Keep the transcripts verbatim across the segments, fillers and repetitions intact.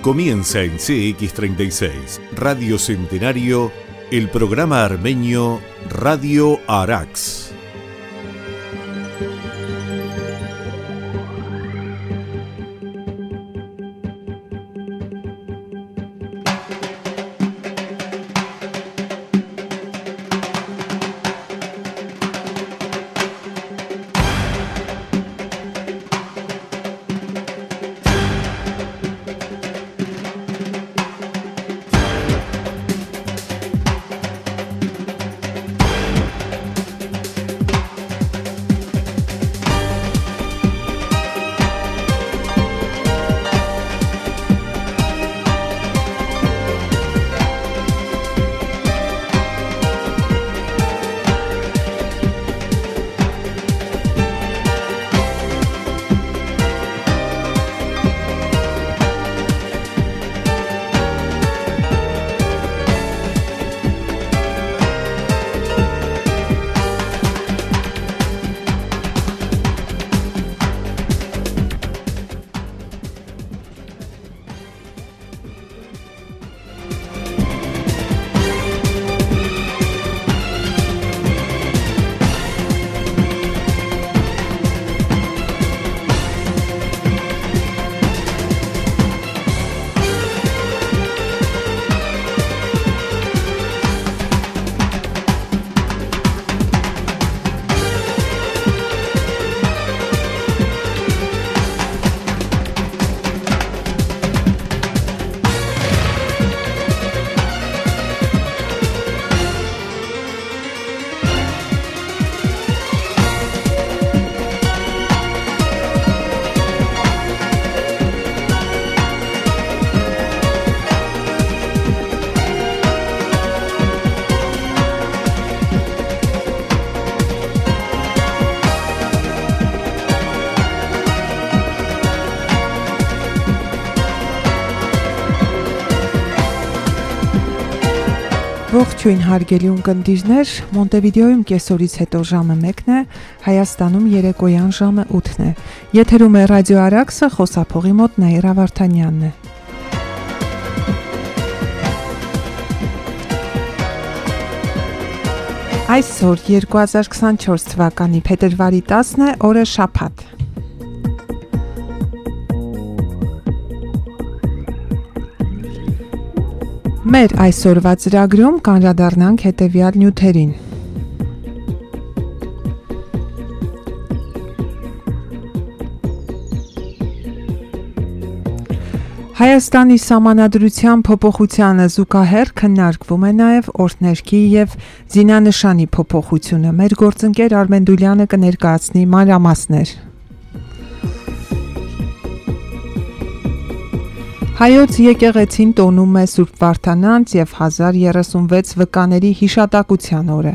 Comienza en C X treinta y seis, Radio Centenario, el programa armenio Radio Arax. Ողջույն հարգելի ունկնդիրներ, Մոնտեվիդեոյում կեսօրից հետո ժամը մեկն է, Հայաստանում երեկոյան ժամը ութն է։ Եթերում է ռադիո Արաքսը, խոսափողի մոտ Նաիրա Վարդանյանն է։ Այսօր երկու հազար քսանչորս թվականի փետրվարի տասն է, օրը շաբաթ։ Մեր այսօրվա ծրագրում կանդրադառնանք հետևյալ նյութերին։ Հայաստանի սահմանադրության փոփոխությանը զուգահեռ քննարկվում է նաև օրհներգի և զինանշանի փոփոխությունը։ Մեր գործընկեր Արմեն Դուլյանը կներկայացնի մանրամասներ։ Հայոց եկեղեցին տոնում է Սուրբ Վարդանանց և հազար երեսունվեց վկաների հիշատակության օրը։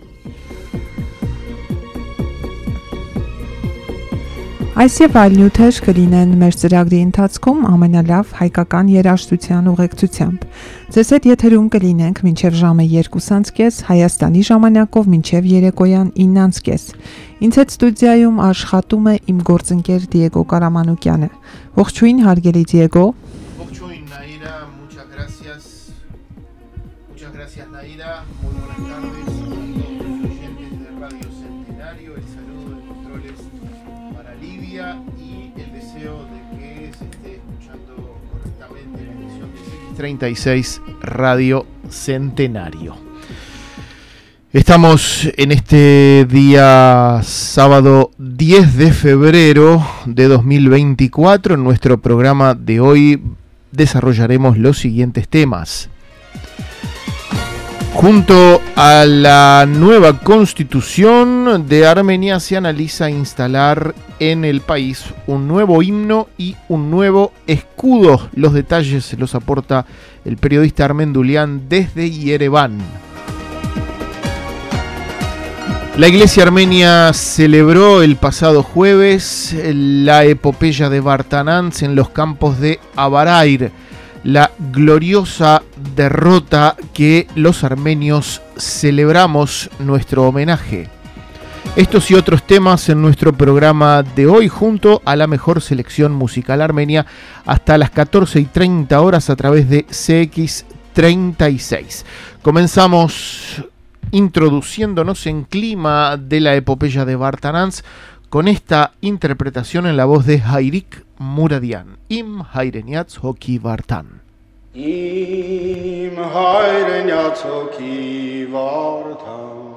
Այս և այլ նյութեր կլինեն մեր ծրագրի ընթացքում ամենալավ հայկական երաժշտության ուղեկցությամբ։ Ձեզ հետ եթերում կլինենք մինչև ժամը երկուսից կես, Հայաստանի ժամանակով մինչև երեկոյան իննից կես։ Ինձ հետ ստուդիայում աշխատում է իմ գործընկեր Դիեգո Կարամանուկյանը։ Ողջույն հարգելի Դիեգո։ Ողջույն Naira, muchas gracias. Muchas gracias Naira. Muy buenas tardes a todos los oyentes de Radio Centenario. El saludo de controles para Livia y el deseo de que se esté escuchando correctamente la emisión de C X treinta y seis Radio Centenario. Estamos en este día sábado diez de febrero de dos mil veinticuatro. En nuestro programa de hoy desarrollaremos los siguientes temas. Junto a la nueva constitución de Armenia se analiza instalar en el país un nuevo himno y un nuevo escudo. Los detalles los aporta el periodista Armén Dulián desde Yereván. La Iglesia Armenia celebró el pasado jueves la epopeya de Vartanantz en los campos de Abarair, la gloriosa derrota que los armenios celebramos nuestro homenaje. Estos y otros temas en nuestro programa de hoy junto a la mejor selección musical armenia hasta las catorce y treinta horas a través de C X treinta y seis. Comenzamos introduciéndonos en clima de la epopeya de Vartanants con esta interpretación en la voz de Hayrik Muradian. Im Hayreniats Hoki Vartan. Im Hayreniats Hoki Vartan.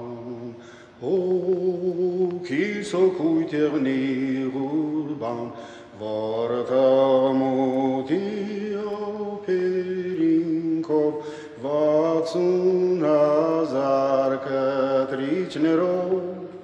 O kiso kuiterni urban vartamotio perinkov vatsuna zarkatrichnerov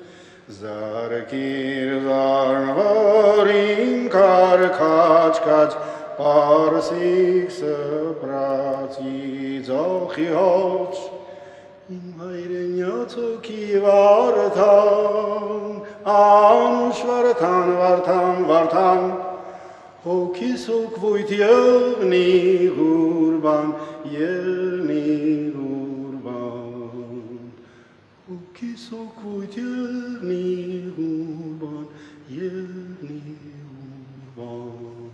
zarkir zarvarin karkachkach parsik saprati zochihoch Im Hayreniats Hoki Vartan, Anush Vartan, Vartan, Vartan, Hoki Sokvoit Yerni Urban, Yerni Urban, Hoki Sokvoit Yerni Urban, Yerni Urban.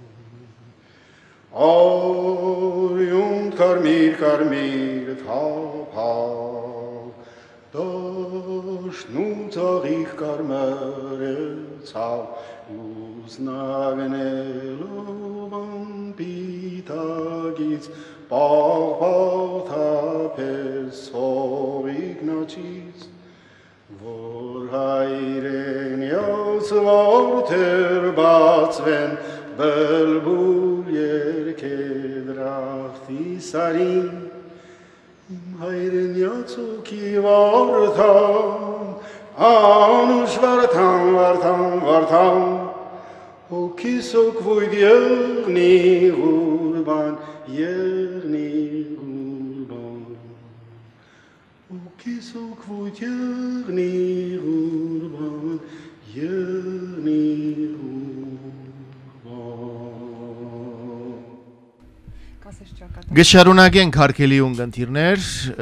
Oriunt Karmir, Karmir, Tau, Tau, Doshnu Tarich Karmere, Tau, Uznagenelovan Pitagits, Bau, Bau, Tapes, Hovignachis, Vor Hayreniats Vorter Batsven, Belbuljer kedrachti sarin Im Hayreniats Hoki Vartan Anush Vartan, Vartan, Vartan Hoki Sokvoit Yerni Urban, Yerni Urban Hoki Sokvoit Yerni Urban, Yerni Urban Գշարունակենք հարգելի ունգընտիրներ,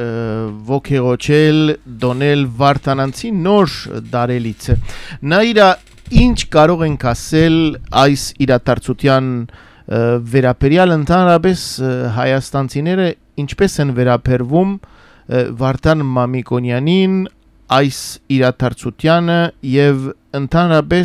ոգեղոչել դոնել Վարդանանցի նոր դարելիցը։ Նայրա ինչ կարող ենք ասել այս իրադարձության վերաբերյալ ընդհանրապես հայաստանցիները ինչպես են վերաբերվում Վարդան Մամիկոնյանին այս իրադարձությանը եւ ընդհանրապես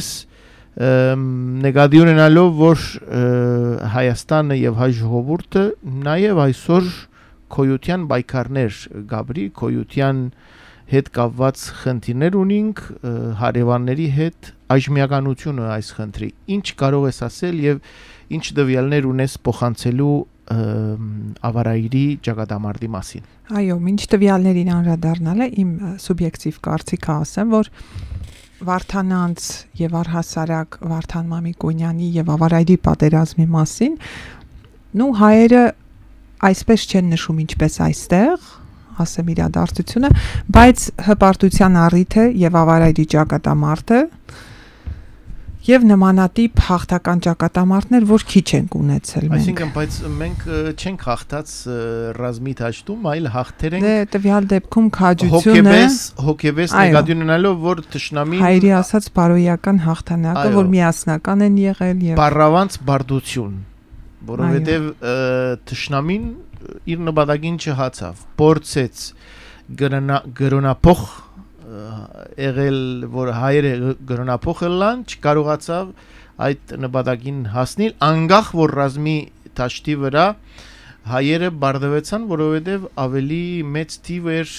նկատի ունենալով որ Հայաստանը եւ հայ ժողովուրդը նաեւ այսօր քոյության բայկարներ գաբրի քոյության հետ կապված խնդիրներ ունենք հարևանների հետ այժմիականությունը այս խնդրի ինչ կարող ես ասել եւ ինչ դվյալներ ունես փոխանցելու ավարայրի ճակատամարտի մասին Այո ինչ տվյալներին անդրադառնալը իմ սուբյեկտիվ կարծիքը ասեմ որ Վարդանանց եւ առհասարակ Վարդան Մամիկոնյանի եւ ավարայրի պատերազմի մասին նու հայերը այսպես չեն նշում ինչպես այստեղ ասեմ իրադարձությունը բայց հպարտության առիթ է եւ ավարայրի ճակատամարտը եւ նմանատիպ հաղթական ճակատամարտներ որ քիչ ենք ունեցել մենք Այսինքն բայց մենք չենք հաղթած ռազմի դաշտում այլ հաղթեր ենք Դե տվյալ դեպքում քաջությունը հոգեբես հոգեբես նկատի ունենալով որ թշնամին հայրի ասած բարոյական հաղթանակը որ միասնական են եղել եւ Պարավանց բարդություն որովհետեւ թշնամին իր նպատակին չհացավ փորձեց գրոնապող եղել որ հայերը գրոնապողը լան չկարողացավ այդ նպատակին հասնել անգախ որ ռազմի դաշտի վրա հայերը բարդվեցան որովհետև ավելի մեծ թիվ էր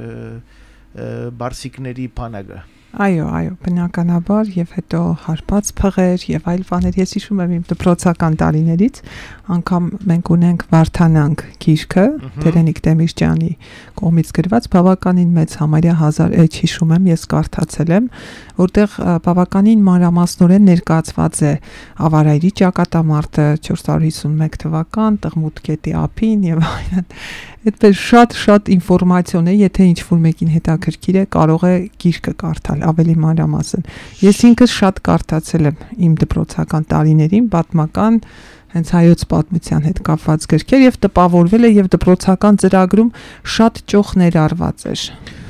բարսիկների բանակը Այո, այո, բնականաբար եւ հետո հարբած փղեր եւ այլ բաներ ես հիշում եմ իմ դպրոցական տարիներից անգամ մենք ունենք Վարդանանք գիրքը Տերենիկ Դեմիրճյանի կողմից գրված բավականին մեծ համարյա հազար էջ հիշում եմ ես կարդացել եմ որտեղ բավականին մանրամասնորեն ներկայացված է ավարայրի ճակատամարտը չորս հարյուր հիսունմեկ թվական Տղմուտ գետի ափին եւ այլն այդպես շատ-շատ ինֆորմացիոն է եթե ինչ-որ մեկին հետաքրքիր է կարող է գիրքը կարդալ ավելի մանրամասն ես ինքս շատ կարդացել եմ իմ դպրոցական տարիներին պատմական հենց հայոց պատմության հետ կապված գրքեր եւ տպավորվել է եւ դպրոցական ծրագրում շատ ճոխ ներառված էր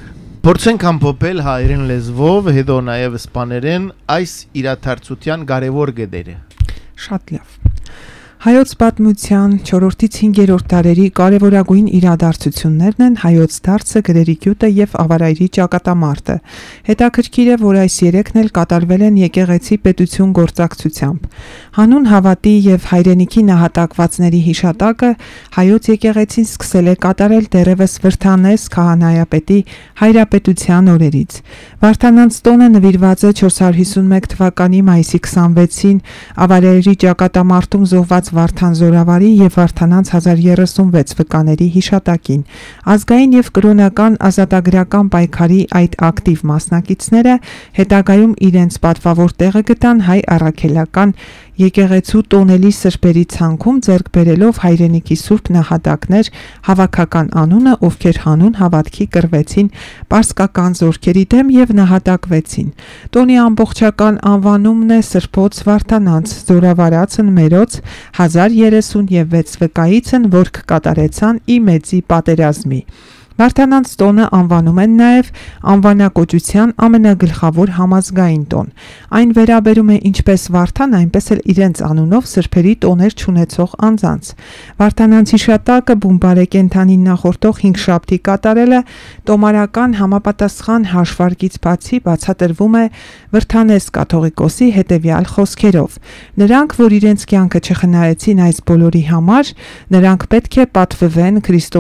Փորձենք ամփոփել հայերեն լեզվով, հետո նաև իսպաներեն այս իրադարձության կարևոր գետերը։ Շատ լավ։ Հայոց պատմության չորրորդից հինգերորդ դարերի կարևորագույն իրադարձություններն են հայոց դարձը, գրերի գյուտը եւ ավարայրի ճակատամարտը։ Հետաքրքիր է, որ այս երեքն էլ կատարվել են եկեղեցի պետություն գործակցությամբ։ Հանուն հավատի եւ հայրենիքի նահատակվածների հիշատակը հայոց եկեղեցին սկսել է կատարել դեռևս Վրթանես քահանայապետի հայրապետության օրերից։ Վարդանանց տոնը նվիրված է չորս հարյուր հիսունմեկ թվականի մայիսի քսանվեցին ավարայրի ճակատամարտում զոհված Վարդան Զորավարի եւ Վարդանանց հազար երեսունվեց վկաների հիշատակին։ Ազգային եւ կրոնական ազատագրական պայքարի այդ ակտիվ մասնակիցները հետագայում իրենց պատվավոր տեղը գտան հայ առաքելական եկեղեցու տոնելի սրբերի ցանկում, ձեռք բերելով հայրենիքի սուրբ նահատակներ հավաքական անունը, ովքեր հանուն հավատքի կռվեցին պարսկական զորքերի դեմ եւ նահատակվեցին։ Տոնի ամբողջական անվանումն է Սրբոց Վարդանանց Զորավարացն մերոց հազար երեսունվեց վկայիցն, որ կկատարեցան ի մեծի պատերազմի։ Վարդանանց տոնը անվանում են նաև անվանակոչության ամենագլխավոր համազգային տոն։ Այն վերաբերում է ինչպես Վարդան, այնպես էլ իրենց անունով սրբերի տոներ չունեցող անձանց։ Վարդանանց հիշատակը բումբարե կենդանին նախորդող հինգշաբթի կատարելը տոմարական համապատասխան հաշվարկից բացի բացատրվում է Վրթանես կաթողիկոսի հետևյալ խոսքերով. նրանք, որ իրենց կյանքը չխնայեցին այս բոլորի համար, նրանք պետք է պատվվեն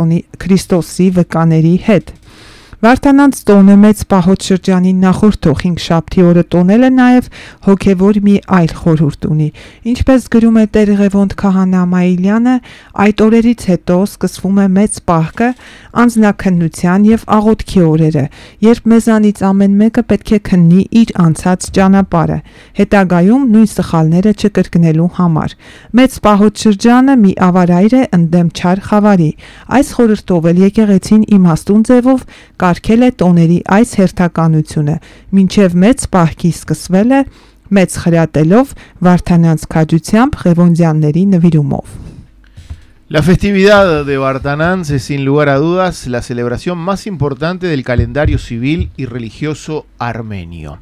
Քրիստոսի վկաների հետ։ Վարդանանց տոնը մեծ պահոց շրջանին նախորդող հինգշաբթի օրը տոնելը նաև հոգևոր մի այլ խորհուրդ ունի։ Ինչպես գրում է Տեր Ղևոնդ քահանա Մայիլյանը, այդ օրերից հետո սկսվում է մեծ պահքը, անձնաքննության եւ աղոթքի օրերը, երբ մեզանից ամեն մեկը պետք է քննի իր անցած ճանապարհը, հետագայում նույն սխալները չկրկնելու համար։ Մեծ պահոց շրջանը մի ավարայր է ընդդեմ չար խավարի։ Այս խորհրդով էլ եկեղեցին իմաստուն ձևով կարգել է տոների այս հերթականությունը, մինչև մեծ պահքի սկսվելը մեծ խրատելով Վարդանանց քաջությամբ Ղևոնդյանների նվիրումով։ La festividad de Vartanantz es sin lugar a dudas la celebración más importante del calendario civil y religioso armenio.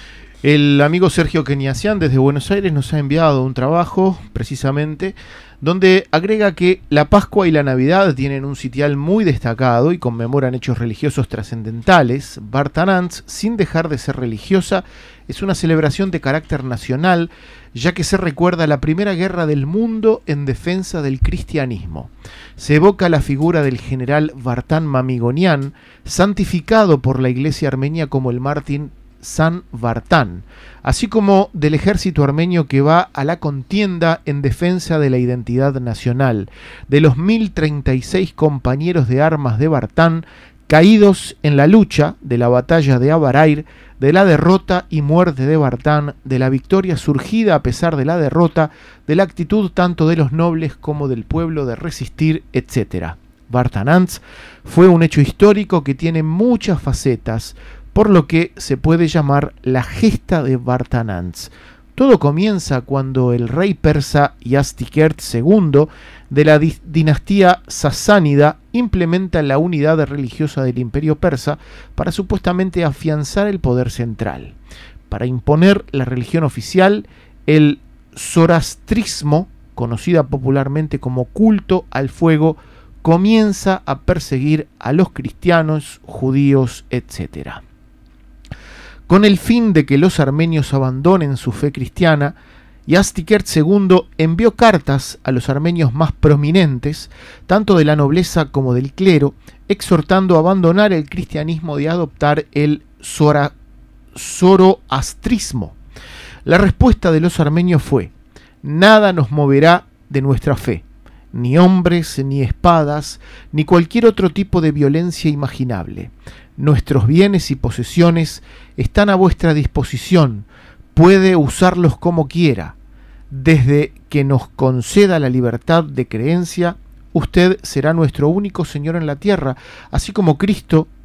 El amigo Sergio Keniasian desde Buenos Aires nos ha enviado un trabajo precisamente donde agrega que la Pascua y la Navidad tienen un sitial muy destacado y conmemoran hechos religiosos trascendentales. Vartanantz, sin dejar de ser religiosa, es una celebración de carácter nacional, ya que se recuerda la primera guerra del mundo en defensa del cristianismo. Se evoca la figura del general Vartan Mamigonian, santificado por la iglesia armenia como el mártir San Vartan, así como del ejército armenio que va a la contienda en defensa de la identidad nacional, de los mil treinta y seis compañeros de armas de Vartan caídos en la lucha de la batalla de Avarair, de la derrota y muerte de Vartan, de la victoria surgida a pesar de la derrota, de la actitud tanto de los nobles como del pueblo de resistir, etcétera. Vartanantz fue un hecho histórico que tiene muchas facetas, por lo que se puede llamar la gesta de Vartanantz. Todo comienza cuando el rey persa Yastikert segundo de la di- dinastía sasánida implementa la unidad religiosa del imperio persa para supuestamente afianzar el poder central. Para imponer la religión oficial, el zoroastrismo, conocida popularmente como culto al fuego, comienza a perseguir a los cristianos, judíos, etcétera. Con el fin de que los armenios abandonen su fe cristiana, Yastikert segundo envió cartas a los armenios más prominentes, tanto de la nobleza como del clero, exhortando a abandonar el cristianismo y a adoptar el zora, zoroastrismo. La respuesta de los armenios fue: nada nos moverá de nuestra fe, ni hombres, ni espadas, ni cualquier otro tipo de violencia imaginable. Nuestros bienes y posesiones están a vuestra disposición, puede usarlos como quiera. Desde que nos conceda la libertad de creencia, usted será nuestro único Señor en la tierra, así como Cristo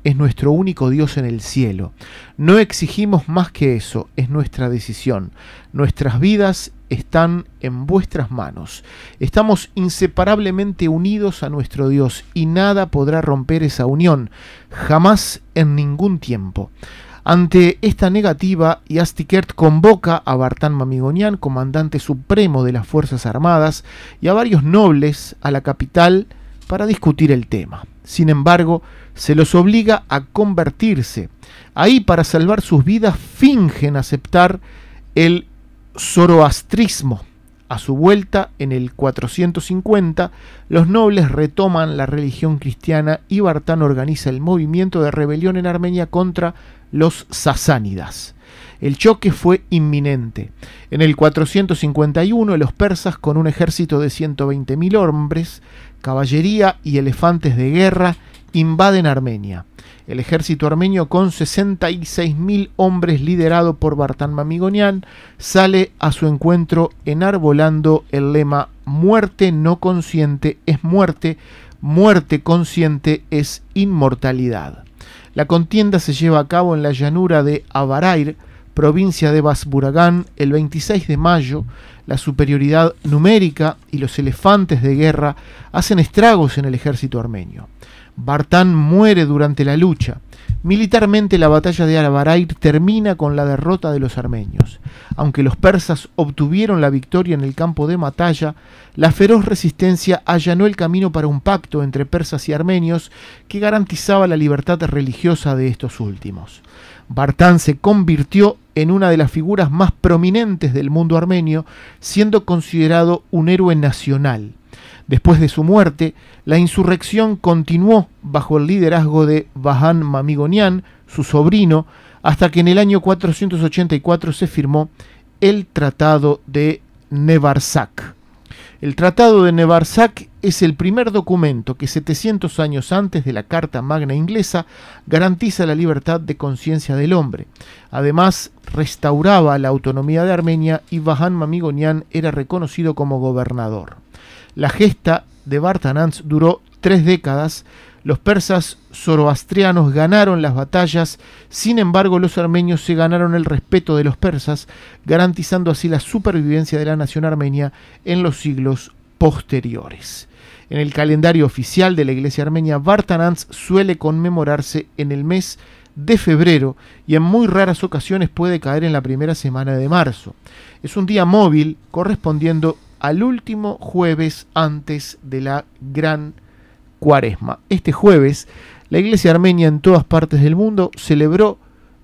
es nuestro único Dios en el cielo. No exigimos más que eso, es nuestra decisión. Nuestras vidas están en vuestras manos. Estamos inseparablemente unidos a nuestro Dios y nada podrá romper esa unión, jamás en ningún tiempo. Ante esta negativa, Yastikert convoca a Vartan Mamigonian, comandante supremo de las Fuerzas Armadas, y a varios nobles a la capital para discutir el tema. Sin embargo, se los obliga a convertirse. Ahí, para salvar sus vidas, fingen aceptar el zoroastrismo. A su vuelta, en el cuatrocientos cincuenta, los nobles retoman la religión cristiana y Vartan organiza el movimiento de rebelión en Armenia contra los sasánidas. El choque fue inminente. En el cuatrocientos cincuenta y uno, los persas, con un ejército de ciento veinte mil hombres, caballería y elefantes de guerra, invaden Armenia. El ejército armenio, con sesenta y seis mil hombres, liderado por Vartan Mamigonian, sale a su encuentro enarbolando el lema: muerte no consciente es muerte, muerte consciente es inmortalidad. La contienda se lleva a cabo en la llanura de Abarair, provincia de Basburagán, el veintiséis de mayo. La superioridad numérica y los elefantes de guerra hacen estragos en el ejército armenio. Vartan muere durante la lucha. Militarmente, la batalla de Abarair termina con la derrota de los armenios. Aunque los persas obtuvieron la victoria en el campo de batalla, la feroz resistencia allanó el camino para un pacto entre persas y armenios que garantizaba la libertad religiosa de estos últimos. Vartan se convirtió en una de las figuras más prominentes del mundo armenio, siendo considerado un héroe nacional. Después de su muerte, la insurrección continuó bajo el liderazgo de Vahan Mamigonian, su sobrino, hasta que en el año cuatrocientos ochenta y cuatro se firmó el Tratado de Nevarsak. El Tratado de Nevarsak es el primer documento que setecientos años antes de la Carta Magna inglesa garantiza la libertad de conciencia del hombre. Además, restauraba la autonomía de Armenia y Vahan Mamigonian era reconocido como gobernador. La gesta de Vartanants duró tres décadas. Los persas zoroastrianos ganaron las batallas, sin embargo los armenios se ganaron el respeto de los persas, garantizando así la supervivencia de la nación armenia en los siglos posteriores. En el calendario oficial de la Iglesia armenia, Vartanants suele conmemorarse en el mes de febrero y en muy raras ocasiones puede caer en la primera semana de marzo. Es un día móvil correspondiendo al último jueves antes de la Gran Cuaresma. Este jueves, la Iglesia armenia en todas partes del mundo celebró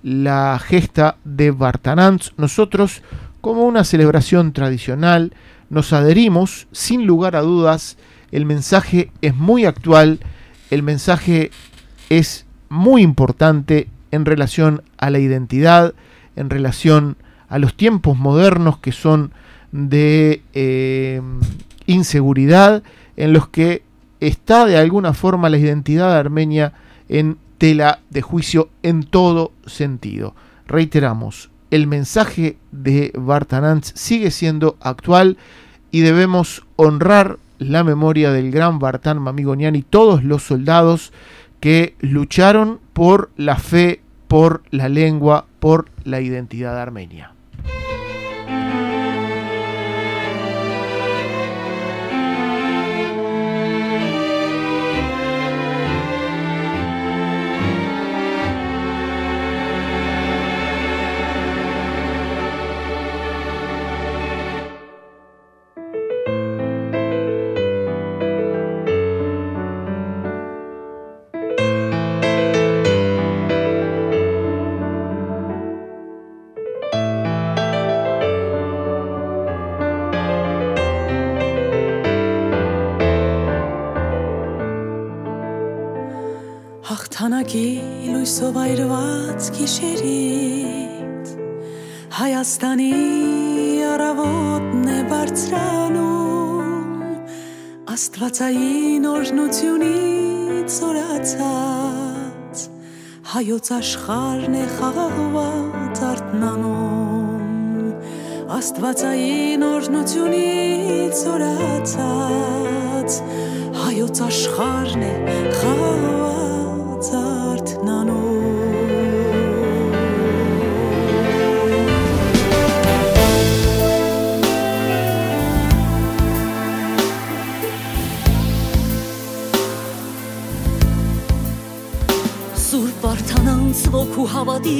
la gesta de Vartanants. Nosotros, como una celebración tradicional, nos adherimos. Sin lugar a dudas, el mensaje es muy actual, el mensaje es muy importante en relación a la identidad, en relación a los tiempos modernos que son de eh, inseguridad, en los que está de alguna forma la identidad armenia en tela de juicio en todo sentido. Reiteramos, el mensaje de Vartanants sigue siendo actual y debemos honrar la memoria del gran Vartan Mamigonian y todos los soldados que lucharon por la fe, por la lengua, por la identidad armenia. Հաղթանակի լույսով այրված գիշերից Հայաստանի առավոտն է բարձրանում Աստվածային օրհնությունից զորացած Հայոց աշխարհն է խաղաղված արթնանում Աստվածային օրհնությունից զորացած Հայոց աշխարհն է խաղաղված արթնանում Վարդանանց ոգու հավատի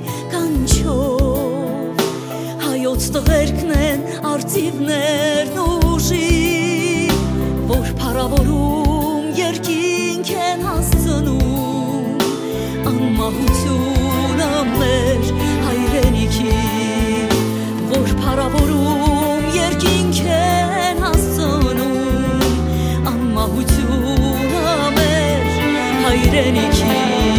կանչով հայոց տղերքն են արծիվներն ուժի որ փառավորում երկինք են հասցնում անմահությունը մեր հայրենիքի որ փառավորում երկինք են հասցնում անմահությունը մեր հայրենիքի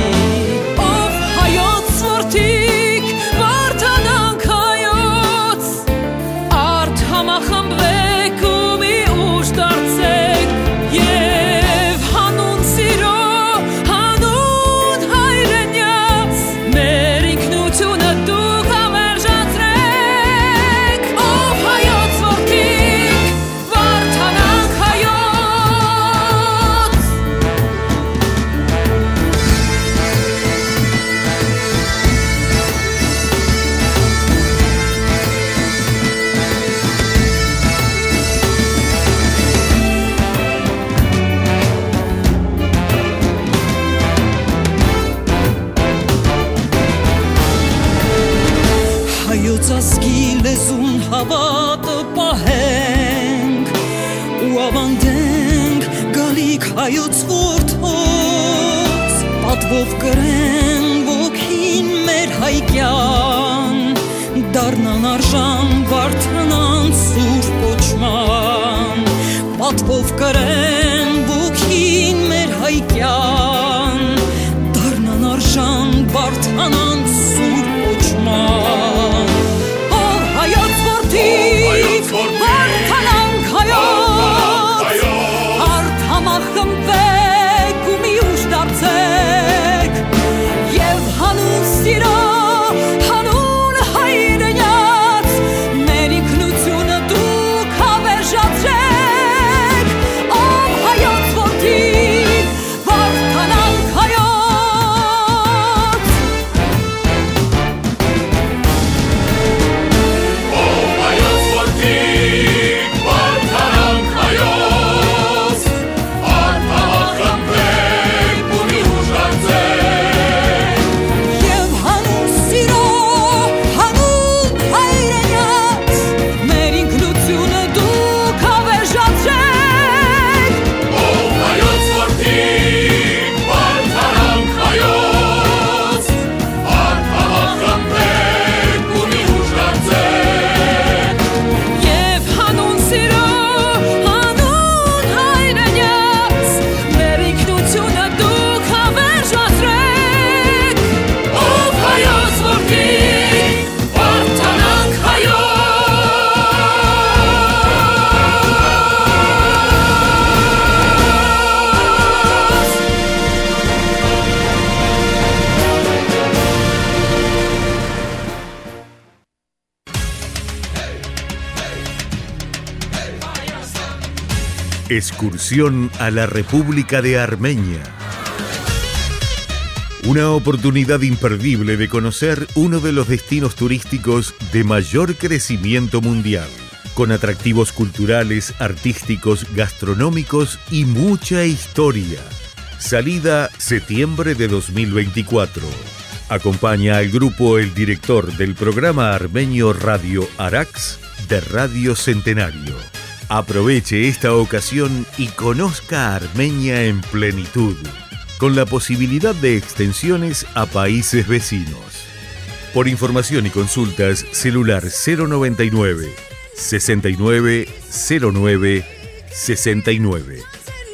Հավատը պահենք ու ավանդենք գալիք հայոց որդոց պատվով կրեն ոգին մեր հայկյան դառնան արժան վարդանան սուրբ կոչման պատվով կրեն ոգին մեր հայկյան դառնան արժան վարդանան սուրբ կոչման Վարդանանք հայոց արդամախմբեք ու մի ուժ դարձեք և հանուն սիրո հանուն հայրենյաց մեր ինքնությունը դուք հավերժացրեք ով հայոց որդիք վարդանանք հայոց Excursión a la República de Armenia. Una oportunidad imperdible de conocer uno de los destinos turísticos de mayor crecimiento mundial, con atractivos culturales, artísticos, gastronómicos y mucha historia. Salida septiembre de dos mil veinticuatro. Acompaña al grupo el director del programa armenio Radio Arax de Radio Centenario. Aproveche esta ocasión y conozca Armenia en plenitud, con la posibilidad de extensiones a países vecinos. Por información y consultas, celular cero noventa y nueve, sesenta y nueve, cero nueve, sesenta y nueve.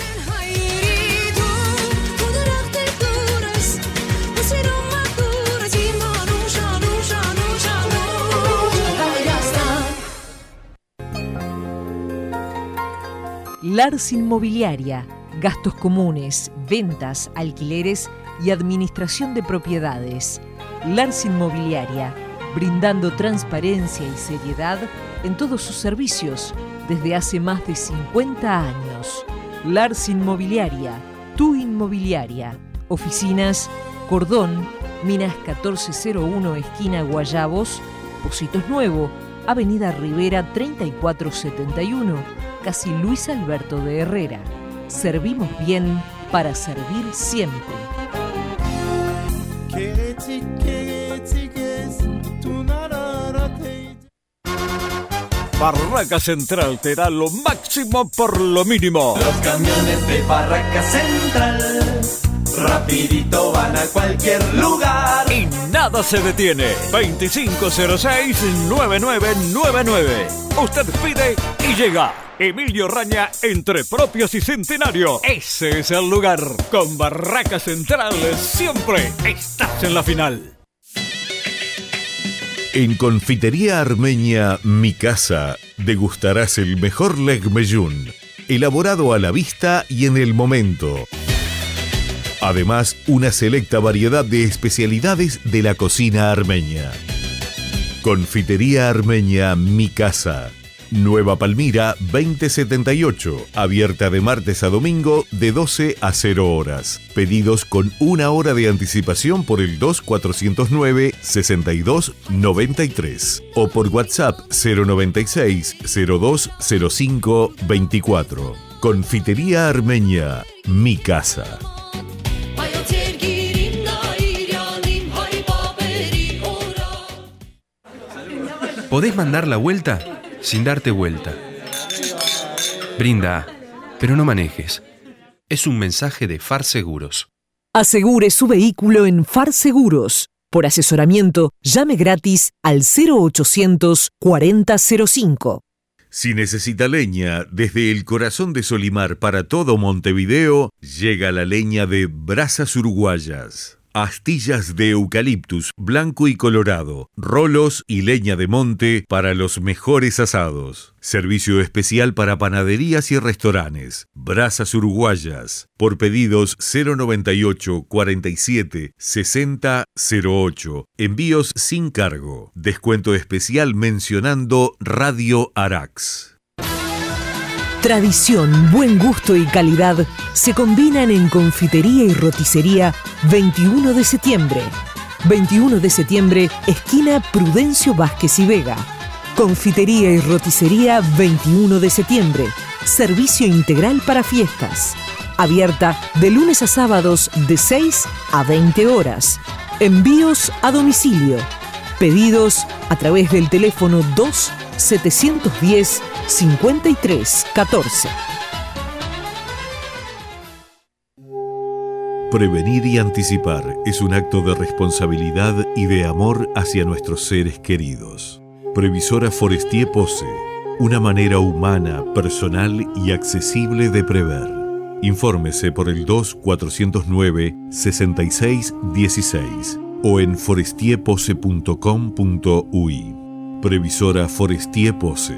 Lars Inmobiliaria, gastos comunes, ventas, alquileres y administración de propiedades. Lars Inmobiliaria, brindando transparencia y seriedad en todos sus servicios desde hace más de cincuenta años. Lars Inmobiliaria, tu inmobiliaria. Oficinas Cordón, Minas catorce cero uno, esquina Guayabos, Pocitos Nuevo, Avenida Rivera treinta y cuatro setenta y uno, casi Luis Alberto de Herrera. Servimos bien para servir siempre. Barraca Central te da lo máximo por lo mínimo. Los camiones de Barraca Central rapidito van a cualquier lugar y nada se detiene. veinticinco cero seis, noventa y nueve noventa y nueve. Usted pide y llega. Emilio Raña, entre Propios y Centenario. Ese es el lugar. Con Barraca Central siempre estás en la final. En Confitería Armenia Mi Casa degustarás el mejor legmejún, elaborado a la vista y en el momento. Además, una selecta variedad de especialidades de la cocina armenia. Confitería Armenia Mi Casa, Nueva Palmira veinte setenta y ocho, abierta de martes a domingo de doce a cero horas. Pedidos con una hora de anticipación por el dos cuatrocientos nueve, sesenta y dos noventa y tres o por WhatsApp cero noventa y seis, cero dos cero cinco veinticuatro. Confitería Armenia Mi Casa. Podés mandar la vuelta sin darte vuelta. Brinda, pero no manejes. Es un mensaje de Far Seguros. Asegure su vehículo en Far Seguros. Por asesoramiento, llame gratis al cero ochocientos cuarenta cero cinco. Si necesita leña, desde el corazón de Solimar para todo Montevideo, llega la leña de Brasas Uruguayas. Astillas de eucaliptus blanco y colorado, rolos y leña de monte para los mejores asados. Servicio especial para panaderías y restaurantes. Brasas Uruguayas. Por pedidos cero noventa y ocho, cuarenta y siete, sesenta, cero ocho. Envíos sin cargo. Descuento especial mencionando Radio Arax. Tradición, buen gusto y calidad se combinan en Confitería y Roticería veintiuno de septiembre. veintiuno de septiembre, esquina Prudencio Vázquez y Vega. Confitería y Roticería veintiuno de septiembre. Servicio integral para fiestas. Abierta de lunes a sábados de seis a veinte horas. Envíos a domicilio. Pedidos a través del teléfono dos setecientos diez, cincuenta y tres catorce. Prevenir y anticipar es un acto de responsabilidad y de amor hacia nuestros seres queridos. Previsora Forestier Pose, una manera humana, personal y accesible de prever. Infórmese por el dos cuatrocientos nueve, sesenta y seis dieciséis o en forestier pose punto com punto uy. Previsora Forestier Pose.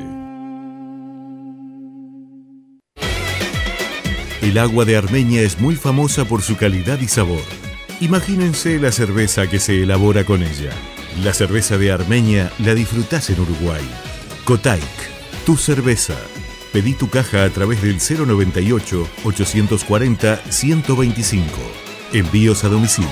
El agua de Armenia es muy famosa por su calidad y sabor. Imagínense la cerveza que se elabora con ella. La cerveza de Armenia la disfrutás en Uruguay. Kotaik, tu cerveza. Pedí tu caja a través del cero noventa y ocho, ochocientos cuarenta, ciento veinticinco. Envíos a domicilio.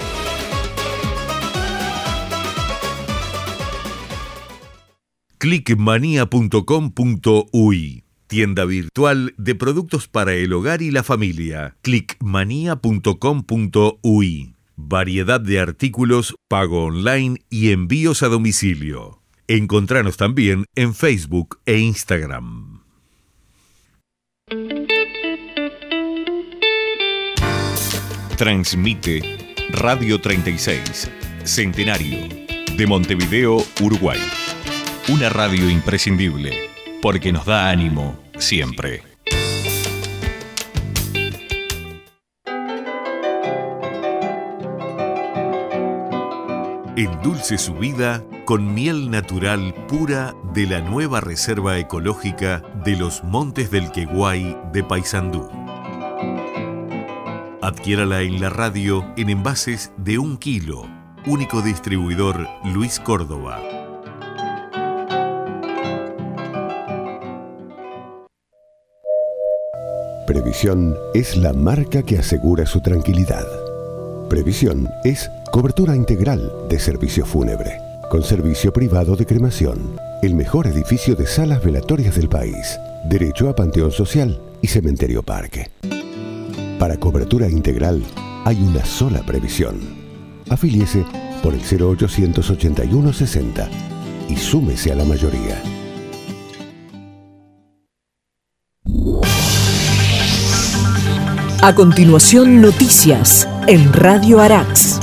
clickmania punto com punto uy. Tienda virtual de productos para el hogar y la familia. clickmania punto com punto uy. Variedad de artículos, pago online y envíos a domicilio. Encontranos también en Facebook e Instagram. Transmite Radio treinta y seis, Centenario, de Montevideo, Uruguay. Una radio imprescindible, porque nos da ánimo siempre. Endulce su vida con miel natural pura de la nueva Reserva Ecológica de los Montes del Queguay de Paysandú. Adquiérala en la radio en envases de un kilo. Único distribuidor Luis Córdoba. Previsión es la marca que asegura su tranquilidad. Previsión es cobertura integral de servicio fúnebre, con servicio privado de cremación, el mejor edificio de salas velatorias del país, derecho a panteón social y cementerio parque. Para cobertura integral hay una sola previsión. Afíliese por el cero ochocientos ochenta y uno sesenta y súmese a la mayoría. A continuación, noticias en Radio Arax.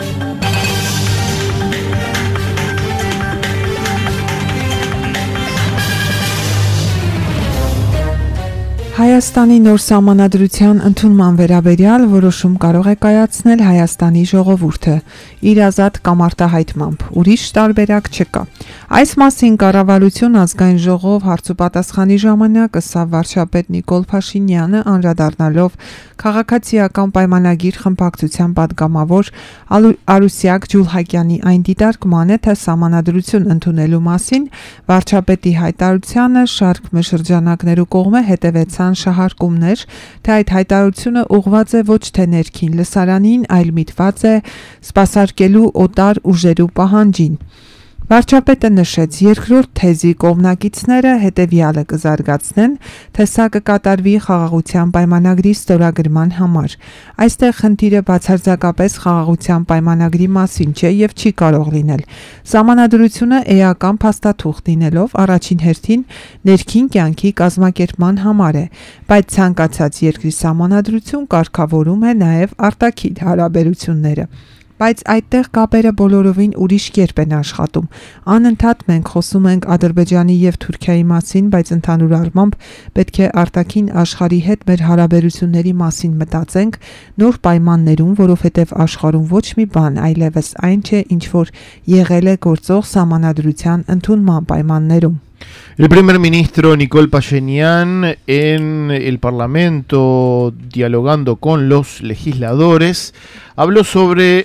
Հայաստանի նոր սահմանադրության ընդունման վերաբերյալ որոշում կարող է կայացնել Հայաստանի ժողովուրդը իր ազատ կամ արտահայտմամբ, ուրիշ տարբերակ չկա։ Այս մասին կառավարություն ազգային ժողով հարցուպատասխանի ժամանակ ըստ վարչապետ Նիկոլ Փաշինյանը անդրադառնալով քաղաքացիական պայմանագիր խմբակցության պատգամավոր Արուսյակ Ջուլհակյանի այն դիտարկմանը, թե սահմանադրություն ընդունելու մասին վարչապետի հայտարարությանը շարք շրջանակներու կողմը հետևեցան շահարկումներ, թե այդ հայտարարությունը ուղղված է ոչ թե ներքին լսարանին, այլ միտված է սպասարկելու օտար ուժերու պահանջին։ Վարչապետը նշեց, երկրորդ թեզի կողմնակիցները հետևյալը կզարգացնեն, թե սա կկատարվի խաղաղության պայմանագրի ստորագրման համար։ Այստեղ խնդիրը բացարձակապես խաղաղության պայմանագրի մասին չէ եւ չի կարող լինել։ Սահմանադրությունը էական փաստաթուղթ լինելով առաջին հերթին ներքին կյանքի կազմակերպման համար է, բայց ցանկացած երկրի սահմանադրություն կարգավորում է նաեւ արտաքին հարաբերությունները։ Բայց այդտեղ կապերը բոլորովին ուրիշ կերպ են աշխատում։ Անընդհատ մենք խոսում ենք Ադրբեջանի եւ Թուրքիայի մասին, բայց ընդհանուր առմամբ պետք է արտաքին աշխարհի հետ մեր հարաբերությունների մասին մտածենք նոր պայմաններում, որովհետեւ աշխարհում ոչ մի բան այլևս այն չէ, ինչ որ եղել է գործող սահմանադրության ընդունման պայմաններում։ El primer ministro Nicole Pashinyan en el Parlamento, dialogando con los legisladores, habló sobre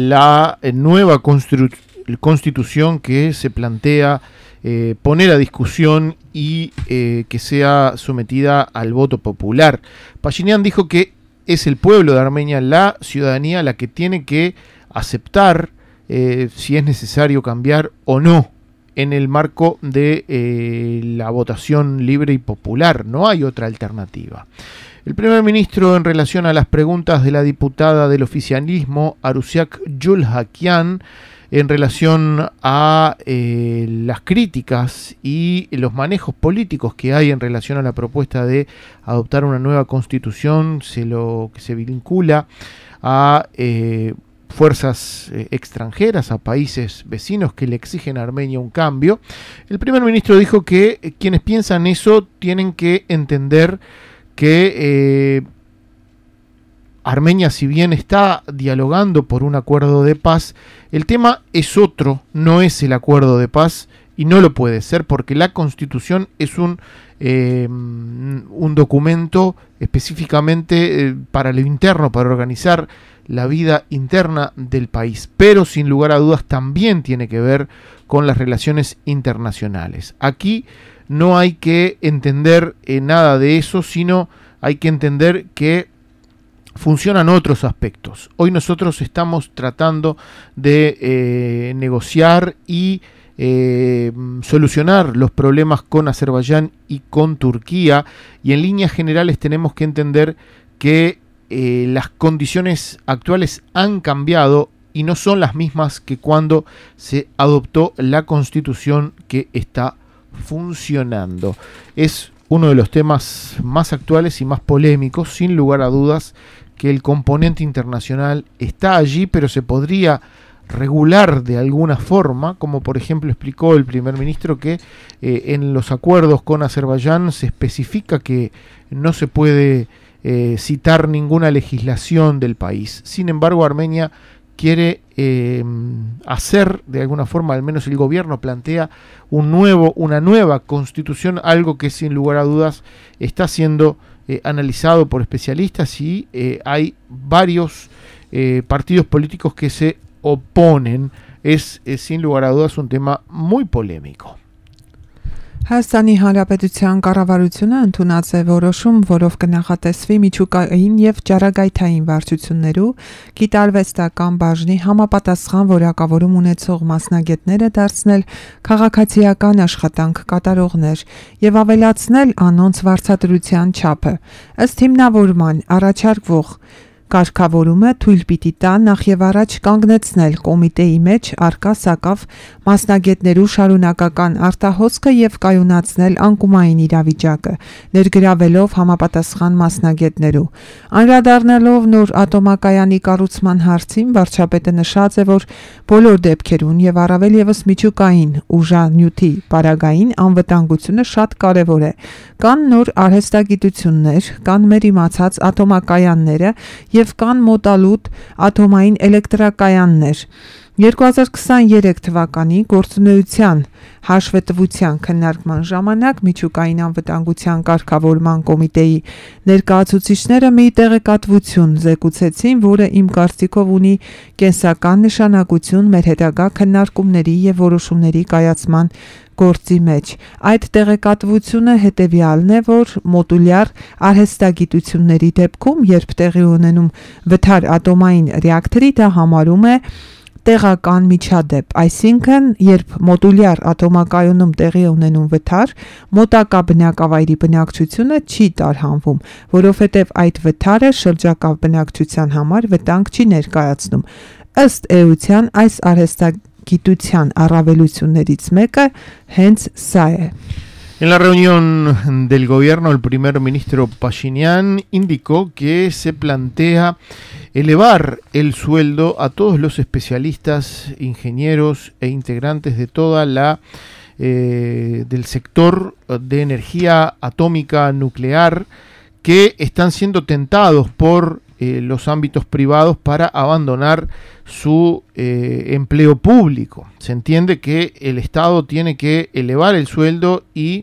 la nueva constru- constitución que se plantea eh, poner a discusión y eh, que sea sometida al voto popular. Pashinyan dijo que es el pueblo de Armenia, la ciudadanía, la que tiene que aceptar eh, si es necesario cambiar o no en el marco de eh, la votación libre y popular. No hay otra alternativa. El primer ministro, en relación a las preguntas de la diputada del oficialismo, Arusyak Jalhakian, en relación a eh, las críticas y los manejos políticos que hay en relación a la propuesta de adoptar una nueva constitución, se lo que se vincula a eh, fuerzas eh, extranjeras, a países vecinos que le exigen a Armenia un cambio. El primer ministro dijo que eh, quienes piensan eso tienen que entender que eh, Armenia, si bien está dialogando por un acuerdo de paz, el tema es otro, no es el acuerdo de paz y no lo puede ser porque la Constitución es un, eh, un documento específicamente eh, para lo interno, para organizar la vida interna del país, pero sin lugar a dudas también tiene que ver con las relaciones internacionales. Aquí no hay que entender eh, nada de eso, sino hay que entender que funcionan otros aspectos. Hoy nosotros estamos tratando de eh, negociar y eh, solucionar los problemas con Azerbaiyán y con Turquía, y en líneas generales tenemos que entender que Eh, las condiciones actuales han cambiado y no son las mismas que cuando se adoptó la Constitución que está funcionando. Es uno de los temas más actuales y más polémicos, sin lugar a dudas, que el componente internacional está allí, pero se podría regular de alguna forma, como por ejemplo explicó el primer ministro que eh, en los acuerdos con Azerbaiyán se especifica que no se puede Eh, citar ninguna legislación del país. Sin embargo, Armenia quiere eh, hacer, de alguna forma, al menos el gobierno plantea un nuevo, una nueva constitución, algo que sin lugar a dudas está siendo eh, analizado por especialistas y eh, hay varios eh, partidos políticos que se oponen. Es, es sin lugar a dudas un tema muy polémico. Հայաստանի Հանրապետության կառավարությունը ընդունած է որոշում, որով կնախատեսվի միջուկային եւ ճառագայթային վարչություններու գիտարվեստական բաժնի համապատասխան որակավորում ունեցող մասնագետները դարձնել քաղաքացիական աշխատանք կատարողներ եւ ավելացնել անոնց վարչատրության չափը։ Ըստ հիմնավորման առաջարկվող կարգավորումը թույլ պիտի տա նախ եւ առաջ կանգնեցնել կոմիտեի մեջ արկա սակավ մասնագետներու շարունակական արտահոսքը եւ կայունացնել անկումային իրավիճակը, ներգրավելով համապատասխան մասնագետներու։ Անդրադառնալով նոր ատոմակայանի կառուցման հարցին, վարչապետը նշած է, որ բոլոր դեպքերուն եւ առավել եւս միջուկային ուժանյութի պարագային անվտանգությունը շատ կարեւոր է։ Կան նոր արհեստագիտություններ, կան մեր իմացած ատոմակայանները եւ կան մոտալուտ ատոմային էլեկտրակայաններ։ երկու հազար քսաներեք թվականի գործունեության հաշվետվության քննարկման ժամանակ միջուկային անվտանգության կարգավորման կոմիտեի ներկայացուցիչները մի տեղեկատվություն զեկուցեցին, որը իմ կարծիքով ունի կենսական նշանակություն մեր հետագա քննարկումների եւ որոշումների կայացման գործի մեջ։ Այդ տեղեկատվությունը հետևյալն է, որ մոդուլյար արհեստագիտությունների դեպքում, երբ տեղի ունենում վթար ատոմային ռեակտորի, դա համարում է տեղական միջադեպ, այսինքն երբ մոդուլյար ատոմակայանում տեղի ունենում վթար, մոտակա բնակավայրի բնակչությունը չի տարհանվում, որովհետև այդ վթարը շրջակա բնակչության համար վտանգ չի ներկայացնում։ Ըստ էության այս արհեստագիտության առավելություններից մեկը հենց սա է։ En la reunión del gobierno, el primer ministro Pashinyan indicó que se plantea elevar el sueldo a todos los especialistas, ingenieros e integrantes de toda la eh, del sector de energía atómica nuclear que están siendo tentados por eh, los ámbitos privados para abandonar su eh, empleo público. Se entiende que el Estado tiene que elevar el sueldo y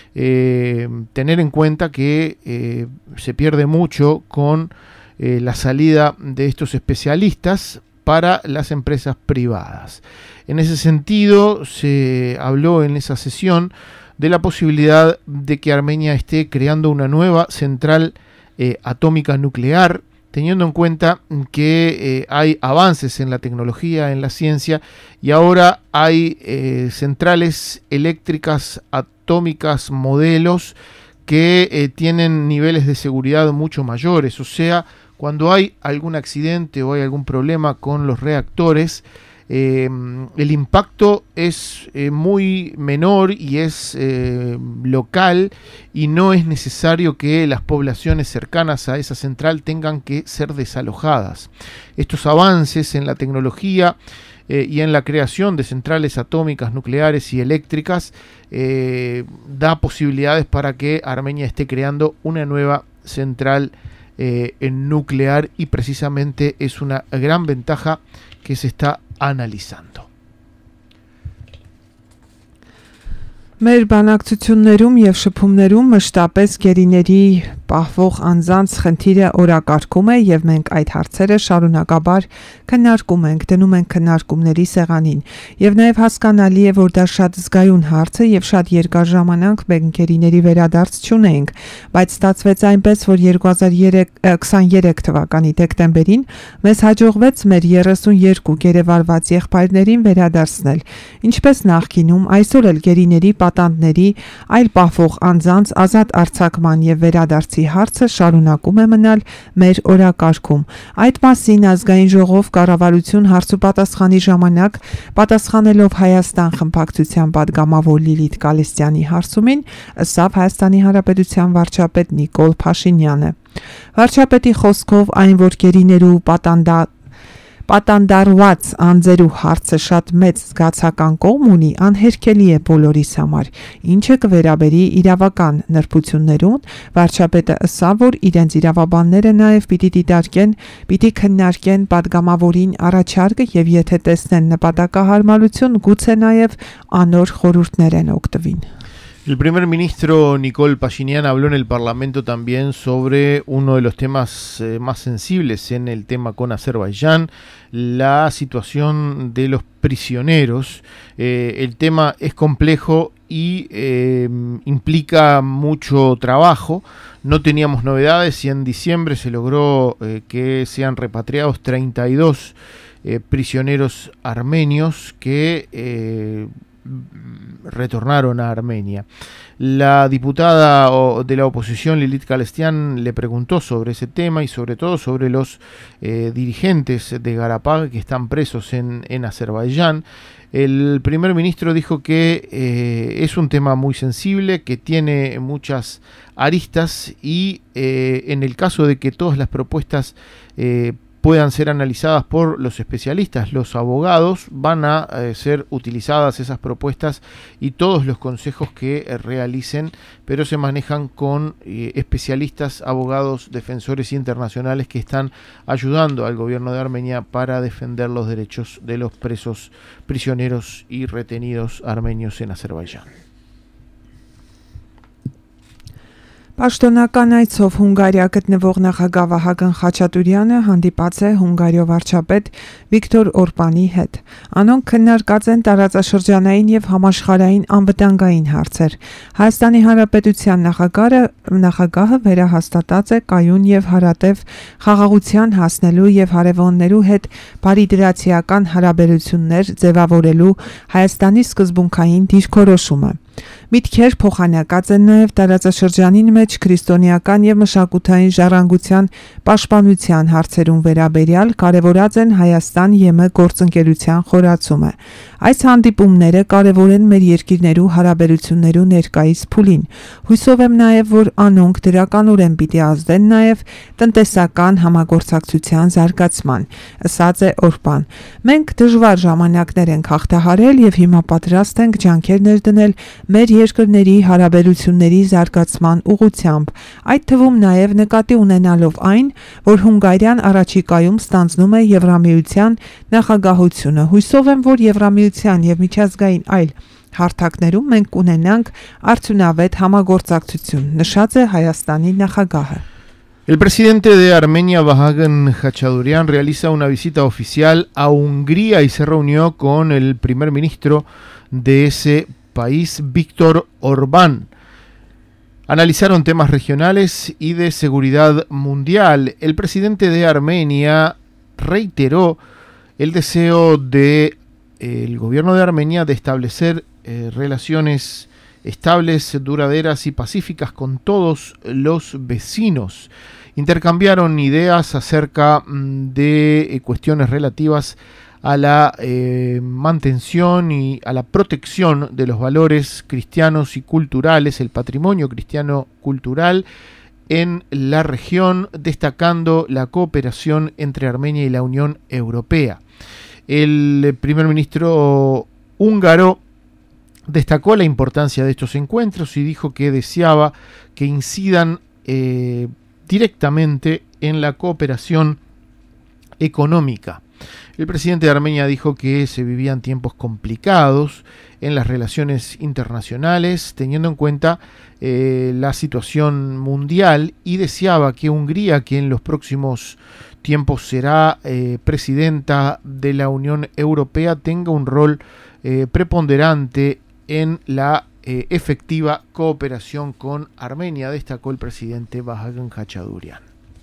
eh, tener en cuenta que eh, se pierde mucho con eh, la salida de estos especialistas para las empresas privadas. En ese sentido, se habló en esa sesión de la posibilidad de que Armenia esté creando una nueva central eh, atómica nuclear, teniendo en cuenta que eh, hay avances en la tecnología, en la ciencia, y ahora hay eh, centrales eléctricas atómicas modelos que eh, tienen niveles de seguridad mucho mayores. O sea, cuando hay algún accidente o hay algún problema con los reactores, eh, el impacto es eh, muy menor y es eh, local, y no es necesario que las poblaciones cercanas a esa central tengan que ser desalojadas. Estos avances en la tecnología eh, y en la creación de centrales atómicas, nucleares y eléctricas eh, da posibilidades para que Armenia esté creando una nueva central eh, nuclear, y precisamente es una gran ventaja que se está analizando. Մեր բանակցություններում եւ շփումներում մշտապես գերիների պահվող անձանց խնդիրը օրակարգում է, եւ մենք այդ հարցերը շարունակաբար քննարկում ենք, դնում ենք քննարկումների սեղանին, եւ նաեւ հասկանալի է, որ դա շատ զգայուն հարց է եւ շատ երկար ժամանակ մենք գերիների վերադարձ չունենք, բայց ստացվեց այնպես, որ երկու հազար քսաներեք թվականի դեկտեմբերին մեզ հաջողվեց մեր երեսունյոթ գերեվարված եղբայրներին վերադարձնել, ինչպես նախկինում, այսօր էլ գերիների պատանդների, այլ պահվող անձանց ազատ արձակման եւ վերադարձի հարցը շարունակում է մնալ մեր օրակարգում։ Այդ մասին ազգային ժողով կառավարություն հարցուպատասխանի ժամանակ պատասխանելով Հայաստան խմբակցության падգամավոր Լիլիթ Կալեստյանի հարցումին, ըստ Հայաստանի Հանրապետության վարչապետ Նիկոլ Փաշինյանը։ Վարչապետի խոսքով այն, որ գերիներու պատանդա Պատանդարված անձերու հարցը շատ մեծ զգացական կողմ ունի, անհերքելի է բոլորիս համար, ինչը կվերաբերի իրավական նրբություններուն, վարչապետը ըսավ, որ իրենց իրավաբանները նաև պիտի դիտարկեն, պիտի քննարկեն падգամավորին առաջարկը եւ եթե տեսնեն նպատակահարմարություն, գուցե նաև անոր խորհուրդներ են օգտվին։ El primer ministro Nikol Pashinyan habló en el Parlamento también sobre uno de los temas eh, más sensibles en el tema con Azerbaiyán, la situación de los prisioneros. Eh, el tema es complejo y eh, implica mucho trabajo. No teníamos novedades y en diciembre se logró eh, que sean repatriados treinta y dos eh, prisioneros armenios que... Eh, retornaron a Armenia. La diputada de la oposición Lilit Kalestian le preguntó sobre ese tema y sobre todo sobre los eh, dirigentes de Garapag que están presos en, en Azerbaiyán. El primer ministro dijo que eh, es un tema muy sensible, que tiene muchas aristas y eh, en el caso de que todas las propuestas eh, puedan ser analizadas por los especialistas, los abogados, van a eh, ser utilizadas esas propuestas y todos los consejos que eh, realicen, pero se manejan con eh, especialistas, abogados, defensores internacionales que están ayudando al gobierno de Armenia para defender los derechos de los presos, prisioneros y retenidos armenios en Azerbaiyán. Պաշտոնական այցով Հունգարիա գտնվող նախագահ Վահագն Խաչատուրյանը հանդիպած է Հունգարիո վարչապետ Վիկտոր Օրբանի հետ։ Անոնք քննարկած են տարածաշրջանային եւ համաշխարհային անվտանգային հարցեր։ Հայաստանի Հանրապետության նախագահը նախագահը վերահաստատած է կայուն եւ հարատեւ խաղաղության հասնելու եւ հարևաններու հետ բարիդրացիական հարաբերություններ ձևավորելու Հայաստանի սկզբունքային դիրքորոշումը։ Միտքեր փոխանակած են նաև տարածաշրջանին մեջ քրիստոնեական եւ մշակութային ժառանգության պաշտպանության հարցերուն վերաբերյալ կարևորած են Հայաստան-ԵՄ գործընկերության խորացումը։ Այս հանդիպումները կարևոր են մեր երկիրներու հարաբերություններու ներկայիս փուլին։ Հույսով եմ նաև, որ անոնք դրականորեն պիտի ազդեն նաև տնտեսական համագործակցության զարգացման, ըսած է Օրբան։ Մենք դժվար ժամանակներ ենք հաղթահարել եւ հիմա պատրաստ ենք ջանքեր ներդնել մեր երկրների հարաբերությունների զարգացման ուղղությամբ, այդ թվում նաև նկատի ունենալով այն, որ Հունգարիան առաջիկայում ստանձնում է Եվրամիության նախագահությունը։ Հույսով եմ, որ Եվրամիության եւ միջազգային այլ հարթակներում մենք կունենանք արդյունավետ համագործակցություն, նշած է Հայաստանի նախագահը։ El presidente de Armenia, Vahagn Khachaturian, realiza una visita oficial a Hungría y se reunió con el primer ministro de ese país, Viktor Orbán. Analizaron temas regionales y de seguridad mundial. El presidente de Armenia reiteró el deseo de eh, el gobierno de Armenia de establecer eh, relaciones estables, duraderas y pacíficas con todos los vecinos. Intercambiaron ideas acerca de eh, cuestiones relativas a la eh, mantención y a la protección de los valores cristianos y culturales, el patrimonio cristiano cultural en la región, destacando la cooperación entre Armenia y la Unión Europea. El primer ministro húngaro destacó la importancia de estos encuentros y dijo que deseaba que incidan eh, directamente en la cooperación económica. El presidente de Armenia dijo que se vivían tiempos complicados en las relaciones internacionales, teniendo en cuenta eh, la situación mundial, y deseaba que Hungría, que en los próximos tiempos será eh, presidenta de la Unión Europea, tenga un rol eh, preponderante en la eh, efectiva cooperación con Armenia, destacó el presidente Vahagn Khachaturian.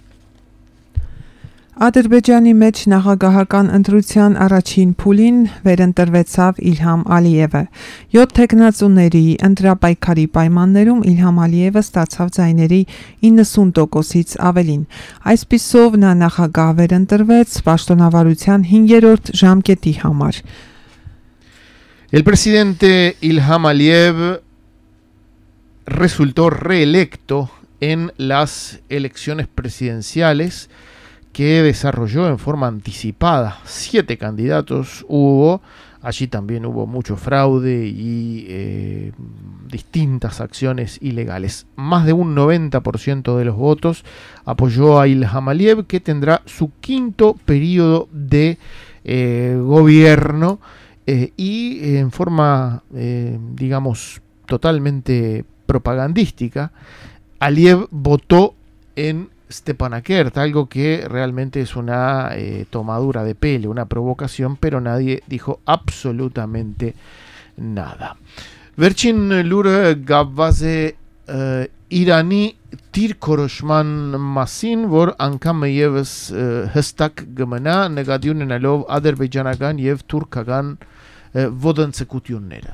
Ադրբեջանի մեջ նախագահական ընտրության առաջին փուլին վերընտրվեցավ Իլհամ Ալիևը։ յոթ թեկնածուների ընտրապայքարի պայմաններում Իլհամ Ալիևը ստացավ ձայների իննսուն տոկոսից ավելին։ Այսպիսով նա նախագահ վերընտրվեց պաշտոնավարության հինգերորդ ժամկետի համար։ El presidente Ilham Aliyev resultó reelecto en las elecciones presidenciales que desarrolló en forma anticipada. Siete candidatos hubo, allí también hubo mucho fraude y eh, distintas acciones ilegales. Más de un noventa por ciento de los votos apoyó a Ilham Aliyev, que tendrá su quinto periodo de eh, gobierno eh, y en forma, eh, digamos, totalmente propagandística. Aliyev votó en Stepanakert, algo que realmente es una eh, tomadura de pelo, una provocación, pero nadie dijo absolutamente nada. Վերջին լուրը գավված է Իրանի դիրքորոշման մասին, որ անգամ եւս հստակ կմնա նկատի ունենալով ադրբեջանական եւ թուրքական ոտնձգությունները։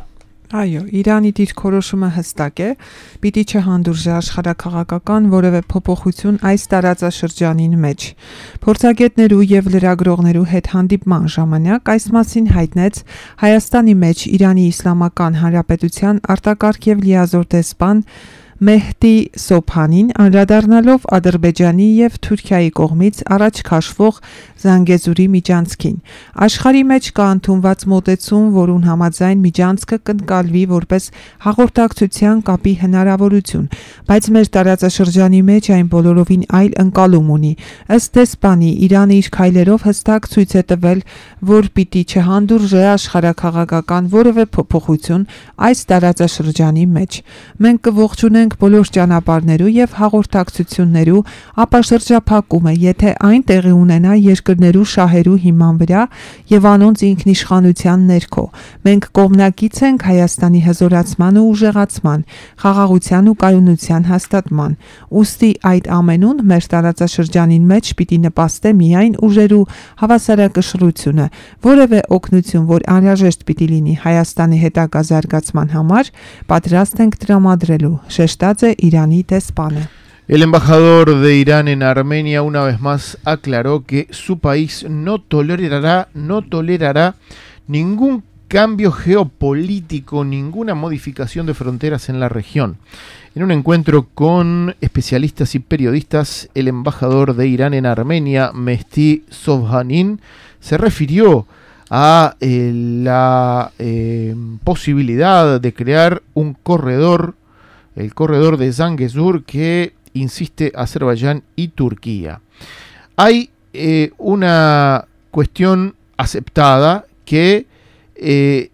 Այո, Իրանի դիրքորոշումը հստակ է, պիտի չհանդուրժի աշխարհաքաղաքական որևէ փոփոխություն այս տարածաշրջանին մեջ։ Փորձագետներու եւ լրագրողներու հետ հանդիպման ժամանակ այս մասին հայտնեց Հայաստանի մեջ Իրանի Իսլամական Հանրապետության արտակարգ եւ լիազոր դեսպան Մեհդի Սոփանին, անդրադառնալով Ադրբեջանի եւ Թուրքիայի կողմից առաջ քաշվող Զանգեզուրի միջանցքին։ Աշխարհի մեջ կա ընդունված մոտեցում, որուն համաձայն միջանցքը կընկալվի որպես հաղորդակցության կապի հնարավորություն, բայց մեր տարածաշրջանի մեջ այն բոլորովին այլ ընկալում ունի։ Ըստ դեսպանի, Իրանը իր քայլերով հստակ ցույց է տվել, որ պիտի չհանդուրժի աշխարհաքաղաքական որևէ փոփոխություն այս տարածաշրջանի մեջ։ Մենք կողջունենք բոլոր ճանապարհներու եւ հաղորդակցություններու ապաշրջափակումը, եթե այն տեղի ունենա երկրներու շահերու հիման վրա եւ անոնց ինքնիշխանության ներքո։ Մենք կողմնակից ենք Հայաստանի հզորացման ու ուժեղացման, խաղաղության ու կայունության հաստատման։ Ուստի այդ ամենուն մեր տարածաշրջանին մեջ պիտի նպաստե միայն ուժերու հավասարակշռությունը, որևէ օգնություն, որ անհրաժեշտ պիտի լինի Հայաստանի հետագա զարգացման համար, պատրաստ ենք տրամադրելու, շեշտած է Իրանի դեսպանը։ El embajador de Irán en Armenia una vez más aclaró que su país no tolerará, no tolerará ningún cambio geopolítico, ninguna modificación de fronteras en la región. En un encuentro con especialistas y periodistas, el embajador de Irán en Armenia, Mehdi Sobhanin, se refirió a eh, la eh, posibilidad de crear un corredor, el corredor de Zangezur, que insiste Azerbaiyán y Turquía. Hay eh, una cuestión aceptada que eh,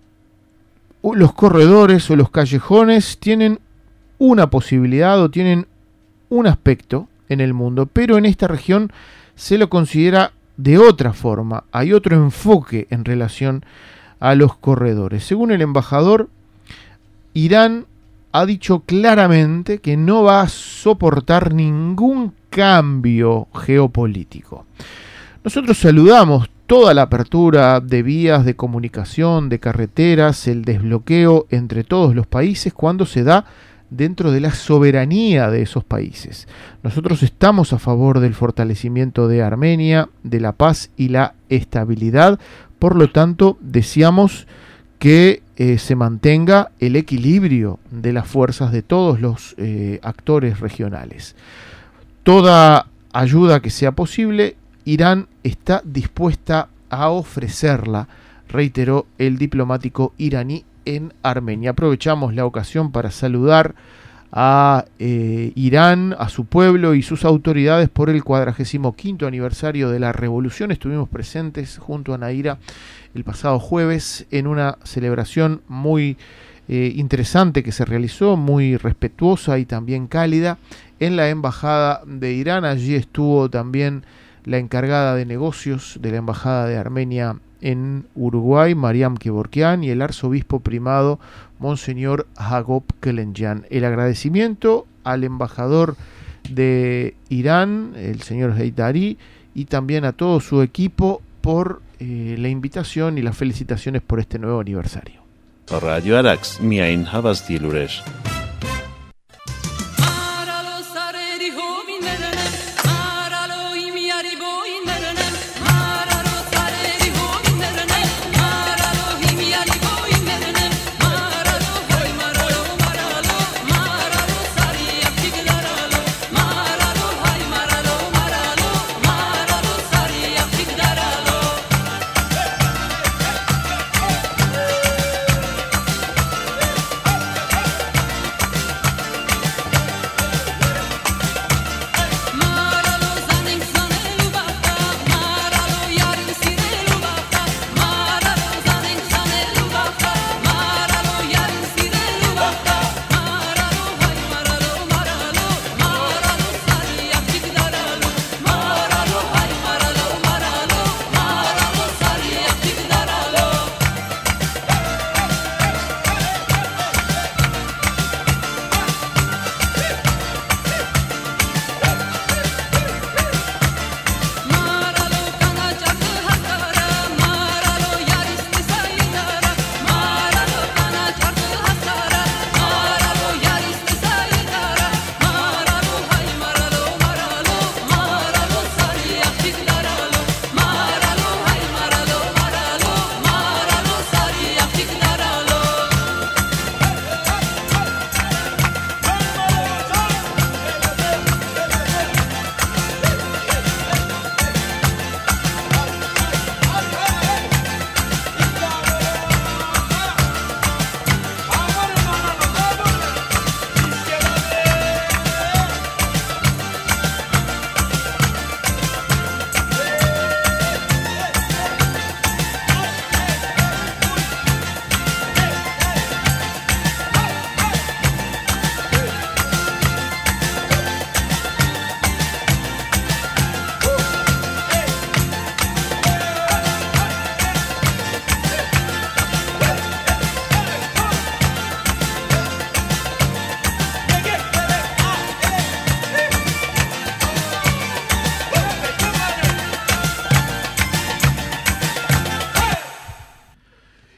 los corredores o los callejones tienen una posibilidad o tienen un aspecto en el mundo, pero en esta región se lo considera de otra forma. Hay otro enfoque en relación a los corredores. Según el embajador, Irán ha dicho claramente que no va a soportar ningún cambio geopolítico. Nosotros saludamos toda la apertura de vías de comunicación, de carreteras, el desbloqueo entre todos los países cuando se da dentro de la soberanía de esos países. Nosotros estamos a favor del fortalecimiento de Armenia, de la paz y la estabilidad. Por lo tanto, deseamos que eh, se mantenga el equilibrio de las fuerzas de todos los eh, actores regionales. Toda ayuda que sea posible, Irán está dispuesta a ofrecerla, reiteró el diplomático iraní en Armenia. Aprovechamos la ocasión para saludar a eh, Irán, a su pueblo y sus autoridades por el cuadragésimo quinto aniversario de la revolución. Estuvimos presentes junto a Naira el pasado jueves en una celebración muy eh, interesante que se realizó, muy respetuosa y también cálida en la embajada de Irán. Allí estuvo también la encargada de negocios de la embajada de Armenia en Uruguay, Mariam Kevorkian, y el arzobispo primado Monseñor Hagop Kelenjan. El agradecimiento al embajador de Irán, el señor Heydari, y también a todo su equipo por eh, la invitación y las felicitaciones por este nuevo aniversario. Radio Arax, miain havas diluresh.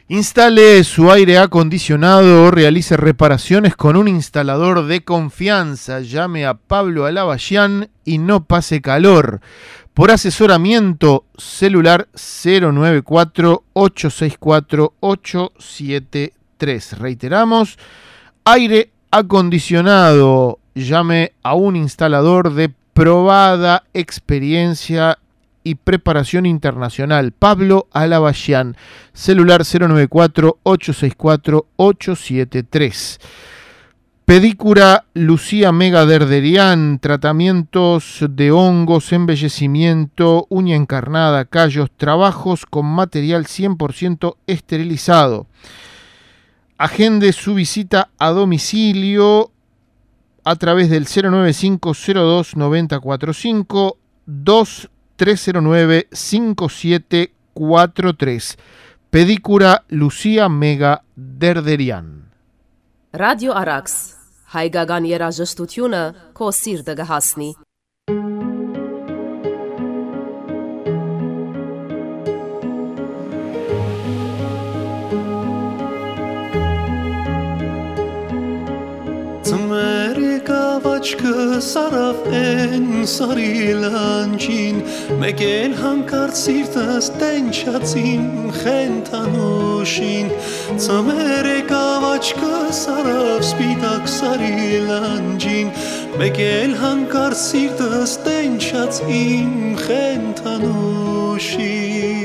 Instale su aire acondicionado o realice reparaciones con un instalador de confianza. Llame a Pablo Alavallán y no pase calor. Por asesoramiento, celular cero nueve cuatro, ocho seis cuatro, ocho siete tres. Reiteramos, aire acondicionado. Llame a un instalador de probada experiencia y preparación internacional. Pablo Alavallán, celular cero nueve cuatro, ocho seis cuatro, ocho siete tres. Pedicura Lucía Mega Derderian, tratamientos de hongos, embellecimiento, uña encarnada, callos, trabajos con material cien por ciento esterilizado. Agende su visita a domicilio a través del cero nueve cinco cero dos nueve cero cuatro cinco, dos tres cero nueve cinco siete cuatro tres. Pedicura Lucía Mega Derderian. Radio Arax. Հայկական երաժշտությունը քո սիրտը կհասնի։ Աչքը սարավ են սարի լանջին, մեկ էլ հանկարծ սիրտս տենչացին խենթանուշին, ծմեր եկավ աչքը սարավ սպիտակ սարի լանջին, մեկ էլ հանկարծ սիրտս տենչացին խենթանուշին։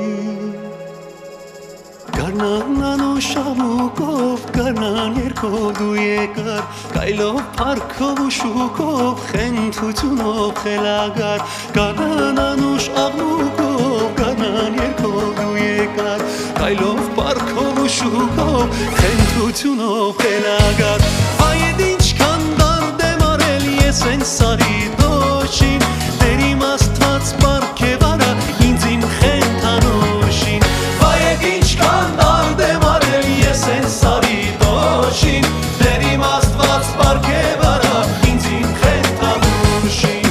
Գարնան անուշ ամուկով, գարնան երկով դու եկար, կայլով պարքով ու շուկով, խենթությունով խելագար, գարնան անուշ ամուկով, գարնան երկով դու եկար, կայլով պարքով ու շուկով, խենթությունով խելագար, այդ ինչքան դարդ եմ արել ես են սարի դոշին, դեր իմ աստված պարքև արա ինձ իմ խենթանուշին, այդ ինչքան դարդ եմ արել ես են սարի դոշին, դեր իմ աստված պարքև արա ինձ իմ խենթանուշին։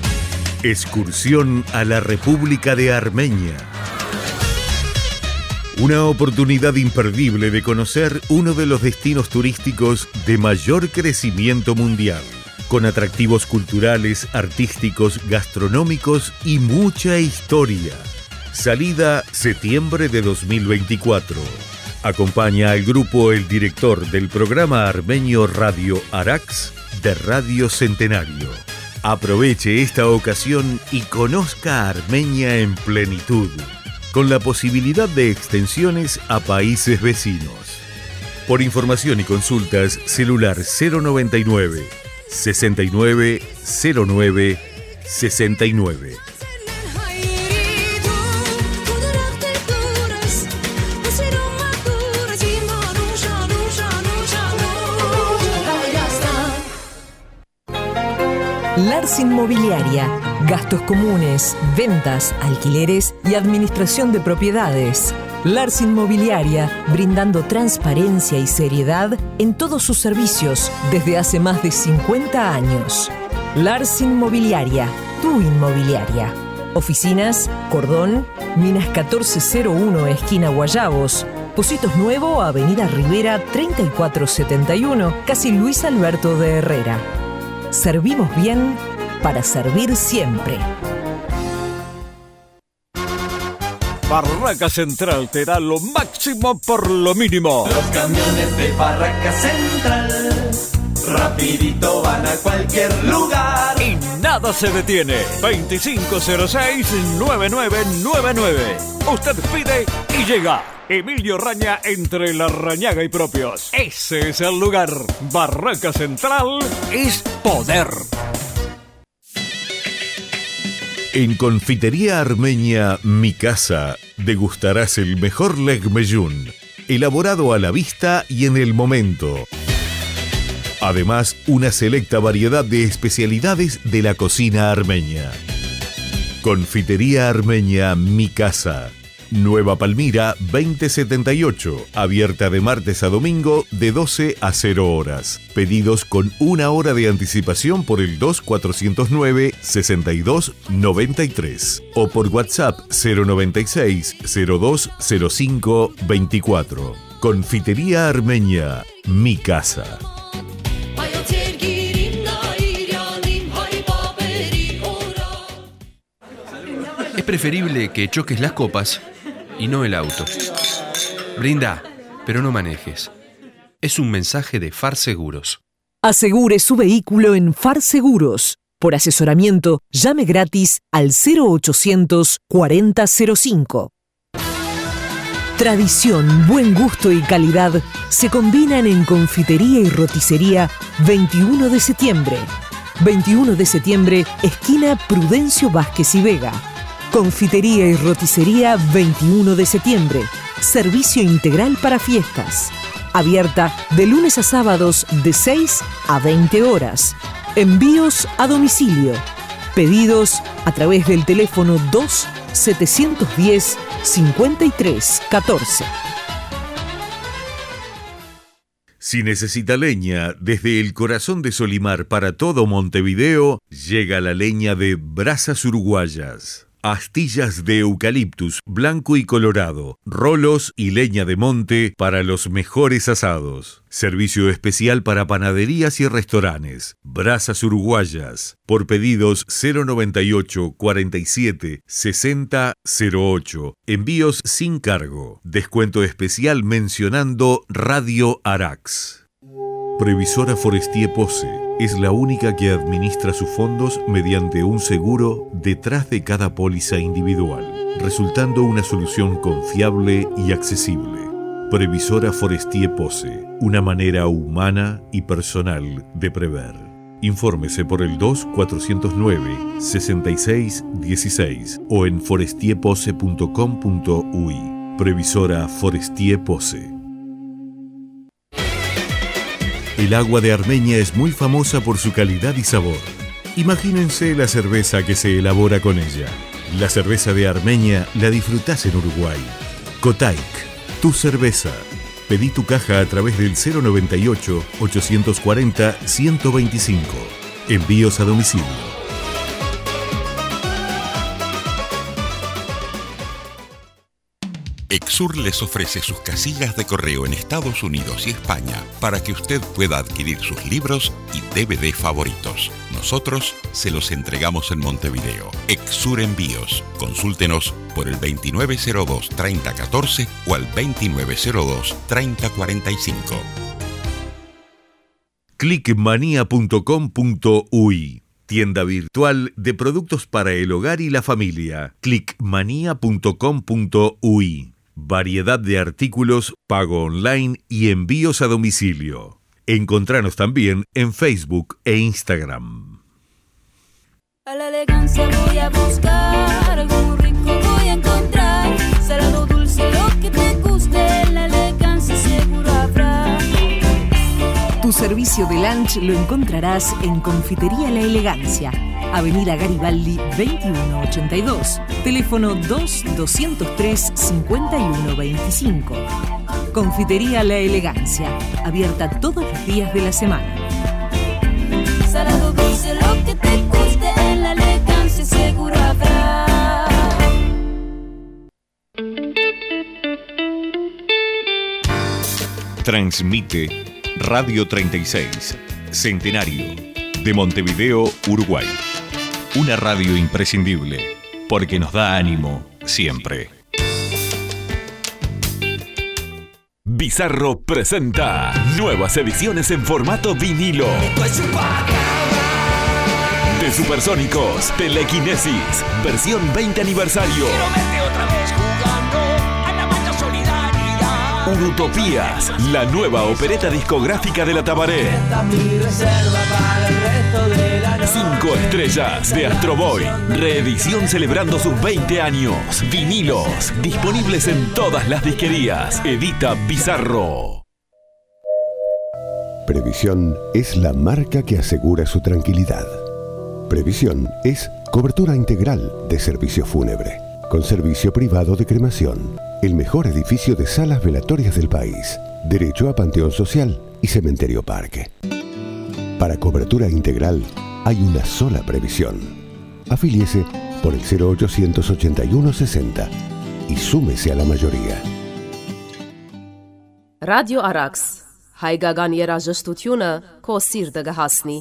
Excursión a la República de Armenia. Una oportunidad imperdible de conocer uno de los destinos turísticos de mayor crecimiento mundial, con atractivos culturales, artísticos, gastronómicos y mucha historia. Salida septiembre de dos mil veinticuatro. Acompaña al grupo el director del programa armenio Radio Arax de Radio Centenario. Aproveche esta ocasión y conozca Armenia en plenitud, con la posibilidad de extensiones a países vecinos. Por información y consultas, celular cero noventa y nueve, sesenta y nueve, cero nueve, sesenta y nueve. Lars Inmobiliaria. Gastos comunes, ventas, alquileres y administración de propiedades. Lars Inmobiliaria, brindando transparencia y seriedad en todos sus servicios desde hace más de cincuenta años. Lars Inmobiliaria, tu inmobiliaria. Oficinas, Cordón, Minas catorce cero uno, esquina Guayabos. Positos Nuevo, Avenida Rivera treinta y cuatro setenta y uno, casi Luis Alberto de Herrera. Servimos bien para servir siempre. Barraca Central te da lo máximo por lo mínimo. Los camiones de Barraca Central rapidito van a cualquier lugar y nada se detiene. veinticinco cero seis, noventa y nueve noventa y nueve. Usted pide y llega. Emilio Raña, entre La Rañaga y Propios. Ese es el lugar. Barraca Central es poder. En Confitería Armenia Mi Casa degustarás el mejor legmejún, elaborado a la vista y en el momento. Además, una selecta variedad de especialidades de la cocina armenia. Confitería Armenia Mi Casa, Nueva Palmira veinte setenta y ocho, abierta de martes a domingo de doce a cero horas. Pedidos con una hora de anticipación por el dos cuatrocientos nueve, sesenta y dos noventa y tres o por WhatsApp cero noventa y seis, cero dos cero cinco veinticuatro. Confitería Armenia Mi Casa. Es preferible que choques las copas y no el auto. Brinda, pero no manejes. Es un mensaje de Far Seguros. Asegure su vehículo en Far Seguros. Por asesoramiento, llame gratis al cero ochocientos cuarenta cero cinco. Tradición, buen gusto y calidad se combinan en Confitería y Roticería veintiuno de septiembre. veintiuno de septiembre, esquina Prudencio Vázquez y Vega. Confitería y Roticería veintiuno de septiembre. Servicio integral para fiestas. Abierta de lunes a sábados de seis a veinte horas. Envíos a domicilio. Pedidos a través del teléfono dos setecientos diez, cincuenta y tres catorce. Si necesita leña, desde el corazón de Solimar para todo Montevideo, llega la leña de Brasas Uruguayas. Astillas de eucaliptus, blanco y colorado, rolos y leña de monte para los mejores asados. Servicio especial para panaderías y restaurantes. Brasas Uruguayas. Por pedidos cero noventa y ocho, cuarenta y siete, sesenta, cero ocho. Envíos sin cargo. Descuento especial mencionando Radio Arax. Previsora Forestier Pose es la única que administra sus fondos mediante un seguro detrás de cada póliza individual, resultando una solución confiable y accesible. Previsora Forestier Pose, una manera humana y personal de prever. Infórmese por el dos cuatrocientos nueve, sesenta y seis dieciséis o en forestier pose punto com punto uy. Previsora Forestier Pose. El agua de Armenia es muy famosa por su calidad y sabor. Imagínense la cerveza que se elabora con ella. La cerveza de Armenia la disfrutás en Uruguay. Kotaik, tu cerveza. Pedí tu caja a través del cero noventa y ocho, ochocientos cuarenta, ciento veinticinco. Envíos a domicilio. Exur les ofrece sus casillas de correo en Estados Unidos y España para que usted pueda adquirir sus libros y D V D favoritos. Nosotros se los entregamos en Montevideo. Exur Envíos. Consúltenos por el veintinueve cero dos, treinta catorce o al veintinueve cero dos, treinta cuarenta y cinco. clickmania punto com punto uy, tienda virtual de productos para el hogar y la familia. clickmania punto com punto uy. Variedad de artículos, pago online y envíos a domicilio. Encontranos también en Facebook e Instagram. A la elegancia voy a buscar, algo muy rico voy a encontrar. Salado dulce, lo que te guste, la elegancia seguro habrá. Tu servicio de lunch lo encontrarás en Confitería La Elegancia, Avenida Garibaldi veintiuno ochenta y dos, teléfono dos doscientos tres cincuenta y uno veinticinco. Confitería La Elegancia, abierta todos los días de la semana. Salado dulce, lo que te guste, en la elegancia seguro habrá. Transmite Radio treinta y seis, Centenario, de Montevideo, Uruguay. Una radio imprescindible, porque nos da ánimo siempre. Bizarro presenta nuevas ediciones en formato vinilo. De Supersónicos, Telequinesis, versión veinte aniversario. Utopías, la nueva opereta discográfica de la Tabaré. Cinco estrellas de Astro Boy, reedición celebrando sus veinte años. Vinilos, disponibles en todas las disquerías. Edita Bizarro. Previsión es la marca que asegura su tranquilidad. Previsión es cobertura integral de servicio fúnebre, con servicio privado de cremación. El mejor edificio de salas velatorias del país. Derecho a Panteón Social y Cementerio Parque. Para cobertura integral hay una sola previsión. Afíliese por el cero ochocientos ochenta y uno sesenta y súmese a la mayoría. Radio Arax. Հայկական երաժշտությունը քո սիրտը կհասնի։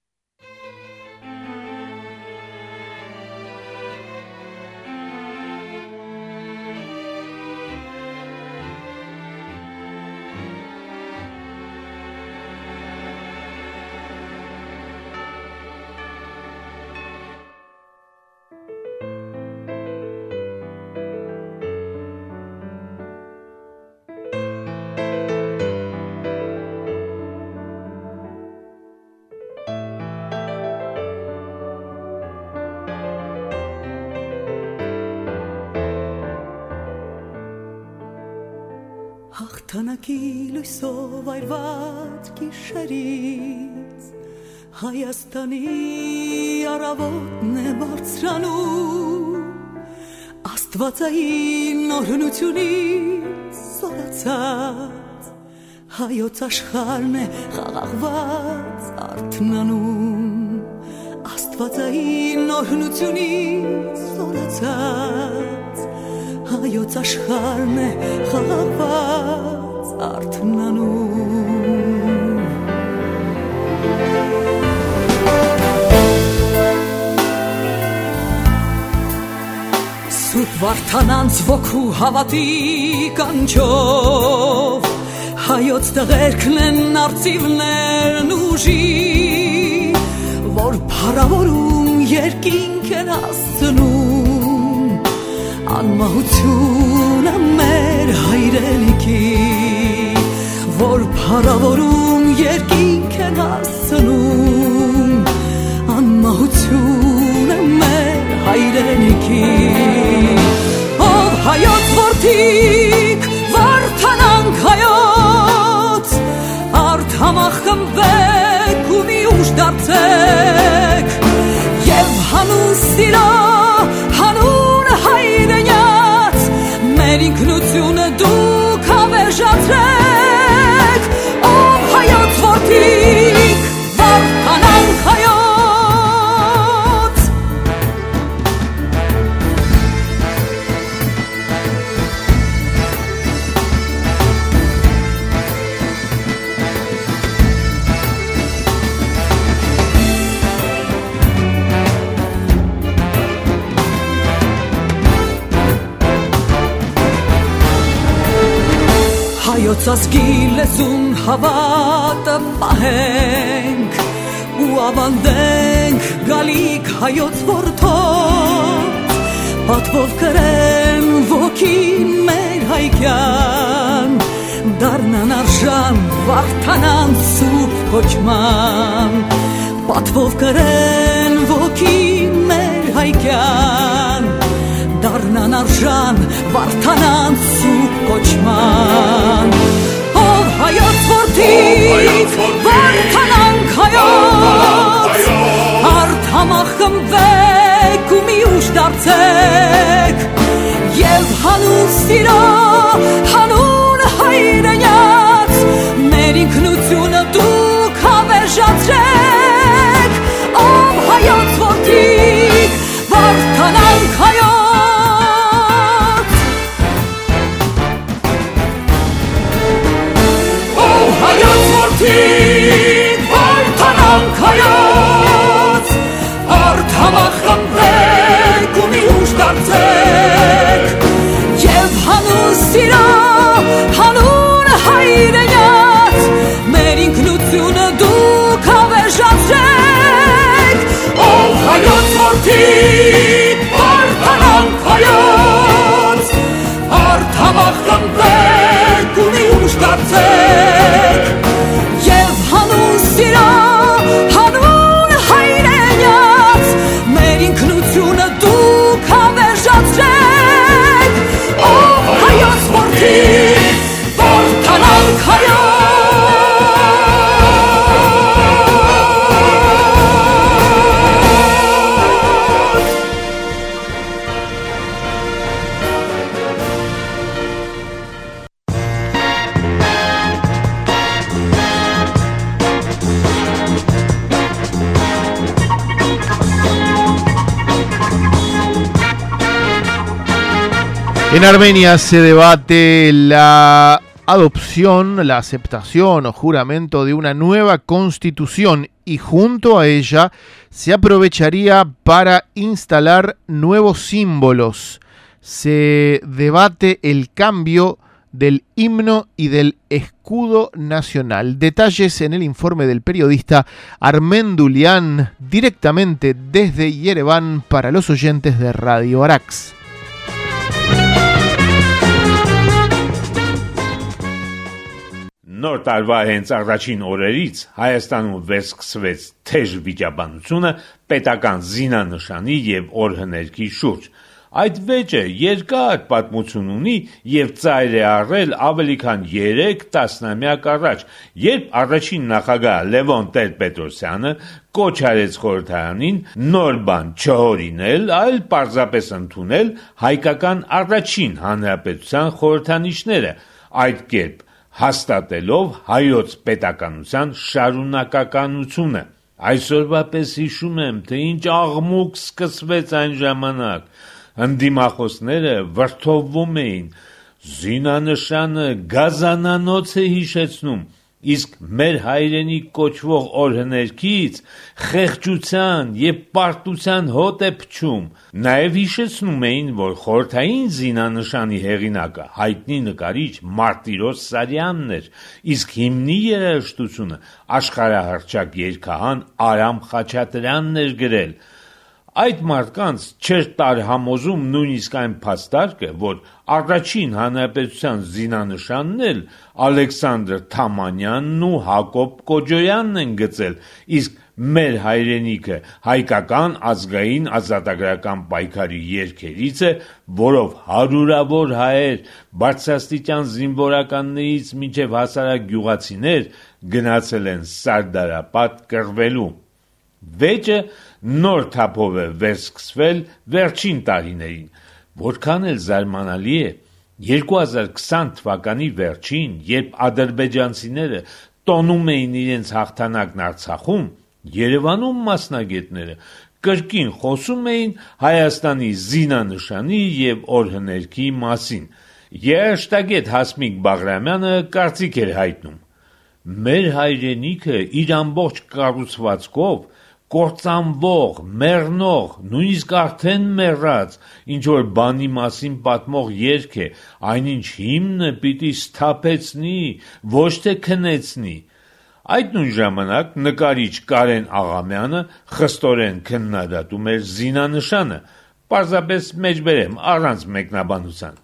Հաղթանակի լույսով այրված գիշերից Հայաստանի առավոտն է բարձրանում Աստվածային օրհնությունից սորացած Հայոց աշխարհն է խաղաղված արթնանում Աստվածային օրհնությունից սորացած Հայոց աշխարհն է խաղաղված արթնանում Սուրբ Վարդանանց ոգու հավատի կանչով Հայոց տղերքն են արծիվներն ուժի Որ փառավորում երկինք են հասցնում Անմահությունը մեր հայրենիքի Որ փառավորում երկինք են հասցնում Անմահությունը մեր հայրենիքի Ով հայոց որդիք վարդանանք հայոց Արդ համախ խմբեք ու մի ուժ դարձեք Եվ հանուն սիրո հանուն հայրենյաց Մեր ինքնությունը դուք հավերժացրեք Ով հայոց որդիք վարդանանք հայոց հայոց ազգի լեզուն հավատը պահենք ու ավանդենք գալիք հայոց որդոց պատվով կրեն ոգին մեր հայկյան դառնան արժան վարդանան սուրբ կոչման պատվով կրեն ոգին մեր հայկյան դառնան արժան վարդանան սուրբ կոչման ով հայոց որդի վարդանանք հայոց արդ համախմբվեք ու մի ուժ դարձեք եւ հանուն սիրո հանուն հայրենյաց մեր ինքնությունը դուք հավերժացրեք ով հայոց որդի վարդանանք հայոց Վարդանանք հայոց արդ համախմբվեք ու մի ուժ դարձեք եւ հանուն սիրո հանուն հայրենյաց մեր ինքնությունը դուք հավերժացրեք ով հայոց որդի վարդանանք հայոց արդ համախմբվեք ու մի ուժ դարձեք Սիրո հանուն հայրենյաց մեր ինքնությունը դուք հավերժացրեք ով հայոց որդի վարդանանք հայոց En Armenia se debate la adopción, la aceptación o juramento de una nueva constitución y junto a ella se aprovecharía para instalar nuevos símbolos. Se debate el cambio del himno y del escudo nacional. Detalles en el informe del periodista Armen Dulian, directamente desde Yerevan para los oyentes de Radio Arax. Նոր տարվա հենց առաջին օրերից Հայաստանում վերսկսվեց թեժ վիճաբանությունը պետական զինանշանի եւ օրհներքի շուրջ։ Այդ վեճը երկար պատմություն ունի եւ ծայր է առել ավելի քան երեք տասնամյակ առաջ, երբ առաջին նախագահ Լևոն Տեր-Պետրոսյանը կոչ արեց խորհրդարանին նոր բան չհորինել, այլ պարզապես ընդունել հայկական առաջին հանրապետության խորհրդանիշները, այդ կերպ հաստատելով հայոց պետականության շարունակականությունը։ Այսօրվա պես հիշում եմ, թե ինչ աղմուկ սկսվեց այն ժամանակ։ Ընդդիմախոսները վրդովվում էին, զինանշանը գազանանոց է հիշեցնում, իսկ մեր հայրենի կոչվող օրհներքից խեղճության եւ պարտության հոտ է փչում։ Նաեւ հիշեցնում էին, որ խորհրդային զինանշանի հեղինակը հայտնի նկարիչ Մարտիրոս Սարյանն էր, իսկ հիմնի երաժշտությունը աշխարհահռչակ երգահան Արամ Խաչատրյանն էր գրել։ Այդ մարդկանց չէր տարհամոզում նույնիսկ այն փաստարկը, որ առաջին հանրապետության զինանշանն էլ Ալեքսանդր Թամանյանն ու Հակոբ Կոջոյանն են գծել, իսկ մեր հայրենիքը հայկական ազգային ազատագրական պայքարի երգերից է, որով հարյուրավոր հայեր, բարձրաստիճան զինվորականներից մինչև հասարակ գյուղացիներ գնացել են Սարդարապատ կռվելու։ Վեճը նոր թափով է վերսկսվել վերջին տարիներին, որքան էլ զարմանալի է, երկու հազար քսան թվականի վերջին, երբ ադրբեջանցիները տոնում էին իրենց հաղթանակն Արցախում, Երևանում մասնագետները կրկին խոսում էին Հայաստանի զինանշանի եւ օրհներքի մասին։ Երաշտագետ Հասմիկ Բաղրամյանը կարծիք էր հայտնում. մեր հայրենիքը իր ամբողջ կառուցվածքով կործանվող, մեռնող, նույնիսկ արդեն մեռած, ինչ որ բանի մասին պատմող երգ է, այնինչ հիմնը պիտի սթափեցնի, ոչ թե քնեցնի։ Այդ նույն ժամանակ նկարիչ Կարեն Աղամյանը խստորեն քննադատում էր զինանշանը, պարզապես մեջբերեմ, առանց մեկնաբանության։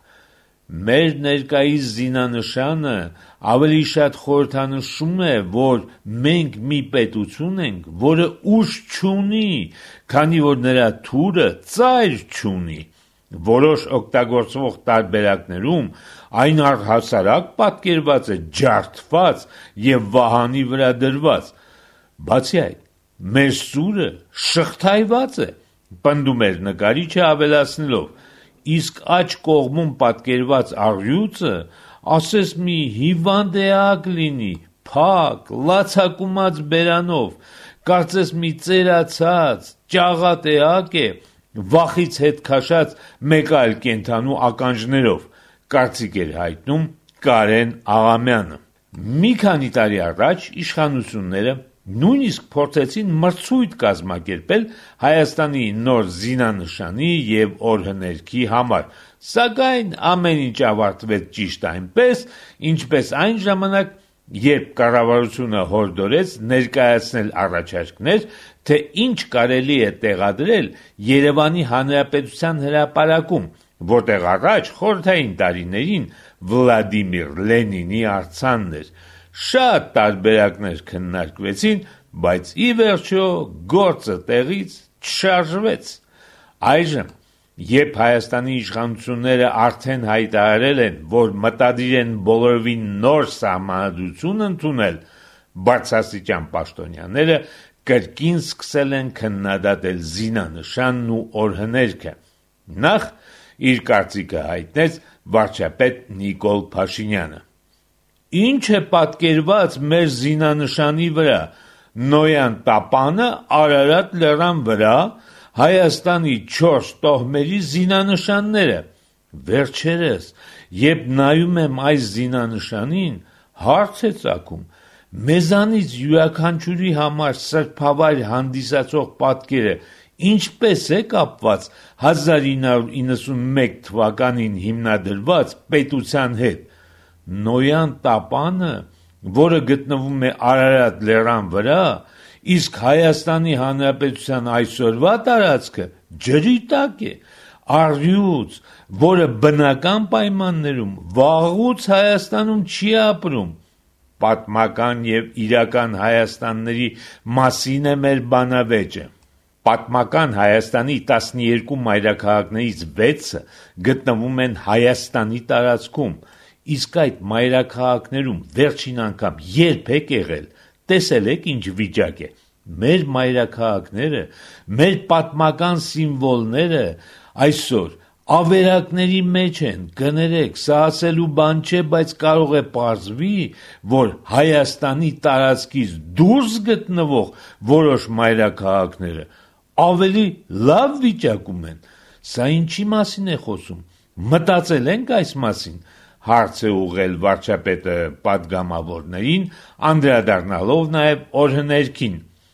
Մեր ներկայիս զինանշանը ավելի շատ խորհրդանշում է, որ մենք մի պետություն ենք, որը ուժ չունի, քանի որ նրա թուրը ծայր չունի։ Որոշ օգտագործվող տարբերակներում այն առհասարակ պատկերված է ջարդված և վահանի վրա դրված։ Բացի այդ, մեր սուրը շղթայված է, պնդում էր նկարիչը ավելացնելով, իսկ աջ կողմում պատկերված առյուծը ասես մի հիվանդ էակ լինի, փակ, լացակումած բերանով, կարծես մի ծերացած, ճաղատ էակ է, վախից հետ քաշած մեկ այլ կենդանու ականջներով, կարծիք էր հայտնում Կարեն Աղամյանը։ Մի քանի տարի առաջ իշխանությունները նույնիսկ փորձեցին մրցույթ կազմակերպել Հայաստանի նոր զինանշանի և օրհներգի համար, սակայն ամեն ինչ ավարտվեց ճիշտ այնպես, ինչպես այն ժամանակ, երբ կառավարությունը հորդորեց ներկայացնել առաջարկներ, թե ինչ կարելի է տեղադրել Երևանի Հանրապետության հրապարակում, որտեղ առաջ խորհրդային տարիներին Վլադիմիր Լենինի արձանն էր։ Շատ տարբերակներ քննարկվեցին, բայց ի վերջո գործը տեղից չշարժվեց։ Այժմ, երբ Հայաստանի իշխանությունները արդեն հայտարարել են, որ մտադիր են բոլորովին նոր սահմանադրություն ընդունել, բարձրաստիճան պաշտոնյաները կրկին սկսել են քննադատել զինանշանն ու օրհներգը։ Նախ իր կարծիքը հայտնեց վարչապետ Նիկոլ Փաշինյանը։ Ինչ է պատկերված մեր զինանշանի վրա, Նոյան տապանը Արարատ լեռան վրա, Հայաստանի չորս տոհմերի զինանշանները։ Վերջերս, երբ նայում եմ այս զինանշանին, հարց է ծագում, մեզանից յուրաքանչյուրի համար սրբավայր հանդիսացող պատկերը ինչպես է կապված հազար ինը հարյուր իննսունմեկ թվականին հիմնադրված պետության հետ։ Նոյան տապանը, որը գտնվում է Արարատ լեռան վրա, իսկ Հայաստանի Հանրապետության այսօրվա տարածքը ջրի տակ է, առյուծ, որը բնական պայմաններում վաղուց Հայաստանում չի ապրում։ Պատմական և իրական Հայաստանների մասին է մեր բանավեճը։ Պատմական Հայաստանի տասներկու մայրաքաղաքներից վեցը գտնվում են Հայաստանի տարածքում, իսկ այդ մայրաքաղաքներում վերջին անգամ երբ եք եղել, տեսել եք ինչ վիճակ է։ Մեր մայրաքաղաքները, մեր պատմական սիմվոլները այսօր ավերակների մեջ են, կներեք, սա ասելու բան չէ, բայց կարող է պարզվի, որ Հայաստանի տարածքից դուրս գտնվող որոշ մայրաքաղաքները ավելի լավ վիճակում են։ Սա ինչի մասին է խոսում։ Մտածել ենք այս մասին, հարց է ուղղել վարչապետը պատգամավորներին, անդրադառնալով նաև օրհներգին։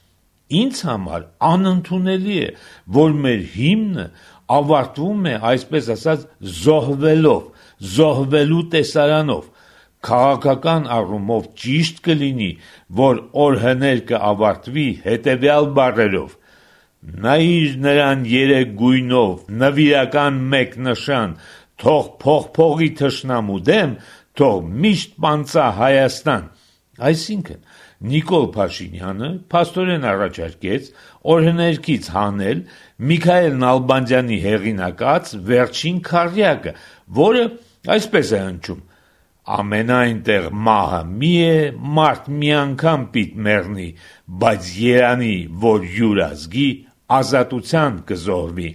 Ինձ համար անընդունելի է, որ մեր հիմնը ավարտվում է, այսպես ասած, զոհվելով, զոհվելու տեսարանով։ Քաղաքական առումով ճիշտ կլինի, որ օրհներգը ավարտվի հետևյալ բառերով. նայիր նրան երեք գույնով, նվիրական մեկ նշան, թող փողփողի թշնամու դեմ, թող միշտ պանծա Հայաստան։ Այսինքն, Նիկոլ Փաշինյանը փաստորեն առաջարկեց օրհներգից հանել Միքայել Նալբանդյանի հեղինակած վերջին քառյակը, որը այսպես է հնչում. ամենայն տեղ մահը մի է, մարդ մի անգամ պիտ մեռնի, բայց երանի, որ յուր ազգի ազատության կզոհվի։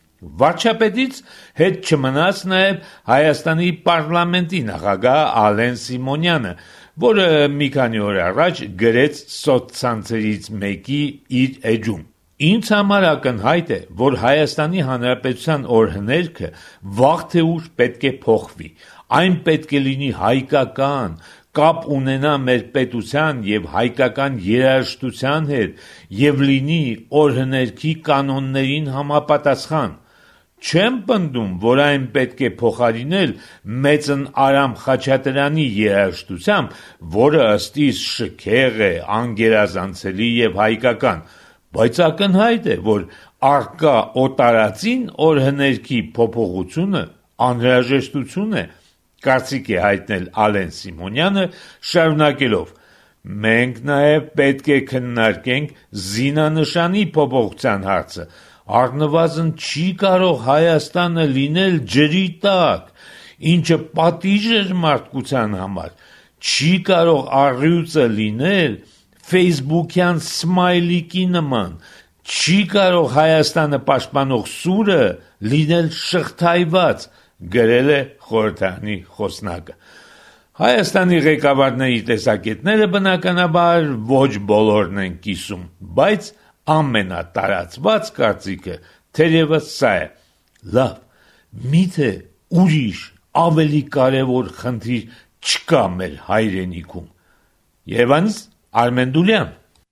Վարչապետից հետ չմնաց նաև Հայաստանի պարլամենտի նախագահ Ալեն Սիմոնյանը, որը մի քանի օր առաջ գրեց սոցցանցերից մեկի իր էջում. Ինձ համար ակնհայտ է, որ Հայաստանի Հանրապետության օրհներգը վաղ թե ուշ պետք է փոխվի։ Այն պետք է լինի հայկական, կապ ունենա մեր պետության եւ հայկական երաժշտության հետ եւ լինի օրհներքի կանոններին համապատասխան։ Չեմ պնդում, որ այն պետք է փոխարինել մեծն Արամ Խաչատրյանի երաժշտությամբ, որը ըստ իս շքեղ է, անգերազանցելի եւ հայկական, բայց ակնհայտ է, որ առկա օտարածին օրհներքի փոփոխությունը անհրաժեշտություն է, կարծիք է հայտնել Ալեն Սիմոնյանը, շարունակելով. մենք նաեւ պետք է քննարկենք զինանշանի փոփոխության հարցը, առնվազն չի կարող Հայաստանը լինել ջրի տակ, ինչը պատիժ էր մարդկության համար, չի կարող առյուծը լինել Facebook-յան սմայլիկի նման, չի կարող Հայաստանը պաշտպանող սուրը լինել շղթայված, գրել է խորհրդարանի խոսնակը։ Հայաստանի ղեկավարների տեսակետները բնականաբար ոչ բոլորն են կիսում, բայց ամենատարածված կարծիքը թերևս սա է. լավ, միթե ուրիշ ավելի կարևոր խնդիր չկա մեր հայրենիքում։ Երևանից Արմեն Դուլյան։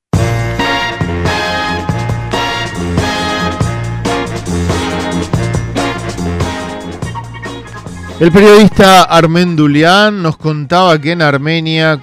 El periodista Armén Dulián nos contaba que en Armenia,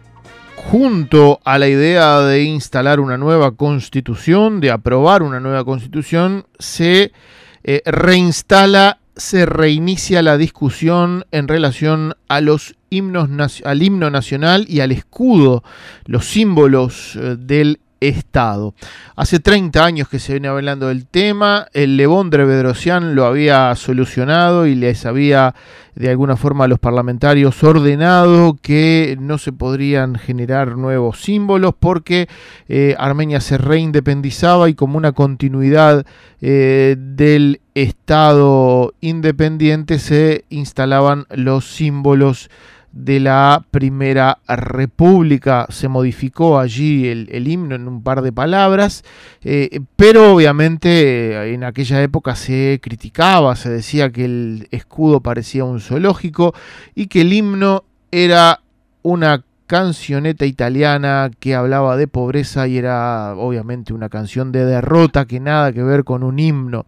junto a la idea de instalar una nueva constitución, de aprobar una nueva constitución, se eh, reinstala, se reinicia la discusión en relación a los himnos, al himno nacional y al escudo, los símbolos eh, del Estado. Hace treinta años que se viene hablando del tema, el Levondre Bedrosian lo había solucionado y les había de alguna forma a los parlamentarios ordenado que no se podrían generar nuevos símbolos porque eh, Armenia se reindependizaba y como una continuidad eh, del Estado independiente se instalaban los símbolos de la Primera República. Se modificó allí el, el himno en un par de palabras, eh, pero obviamente eh, en aquella época se criticaba, se decía que el escudo parecía un zoológico y que el himno era una cancioneta italiana que hablaba de pobreza y era obviamente una canción de derrota que nada que ver con un himno.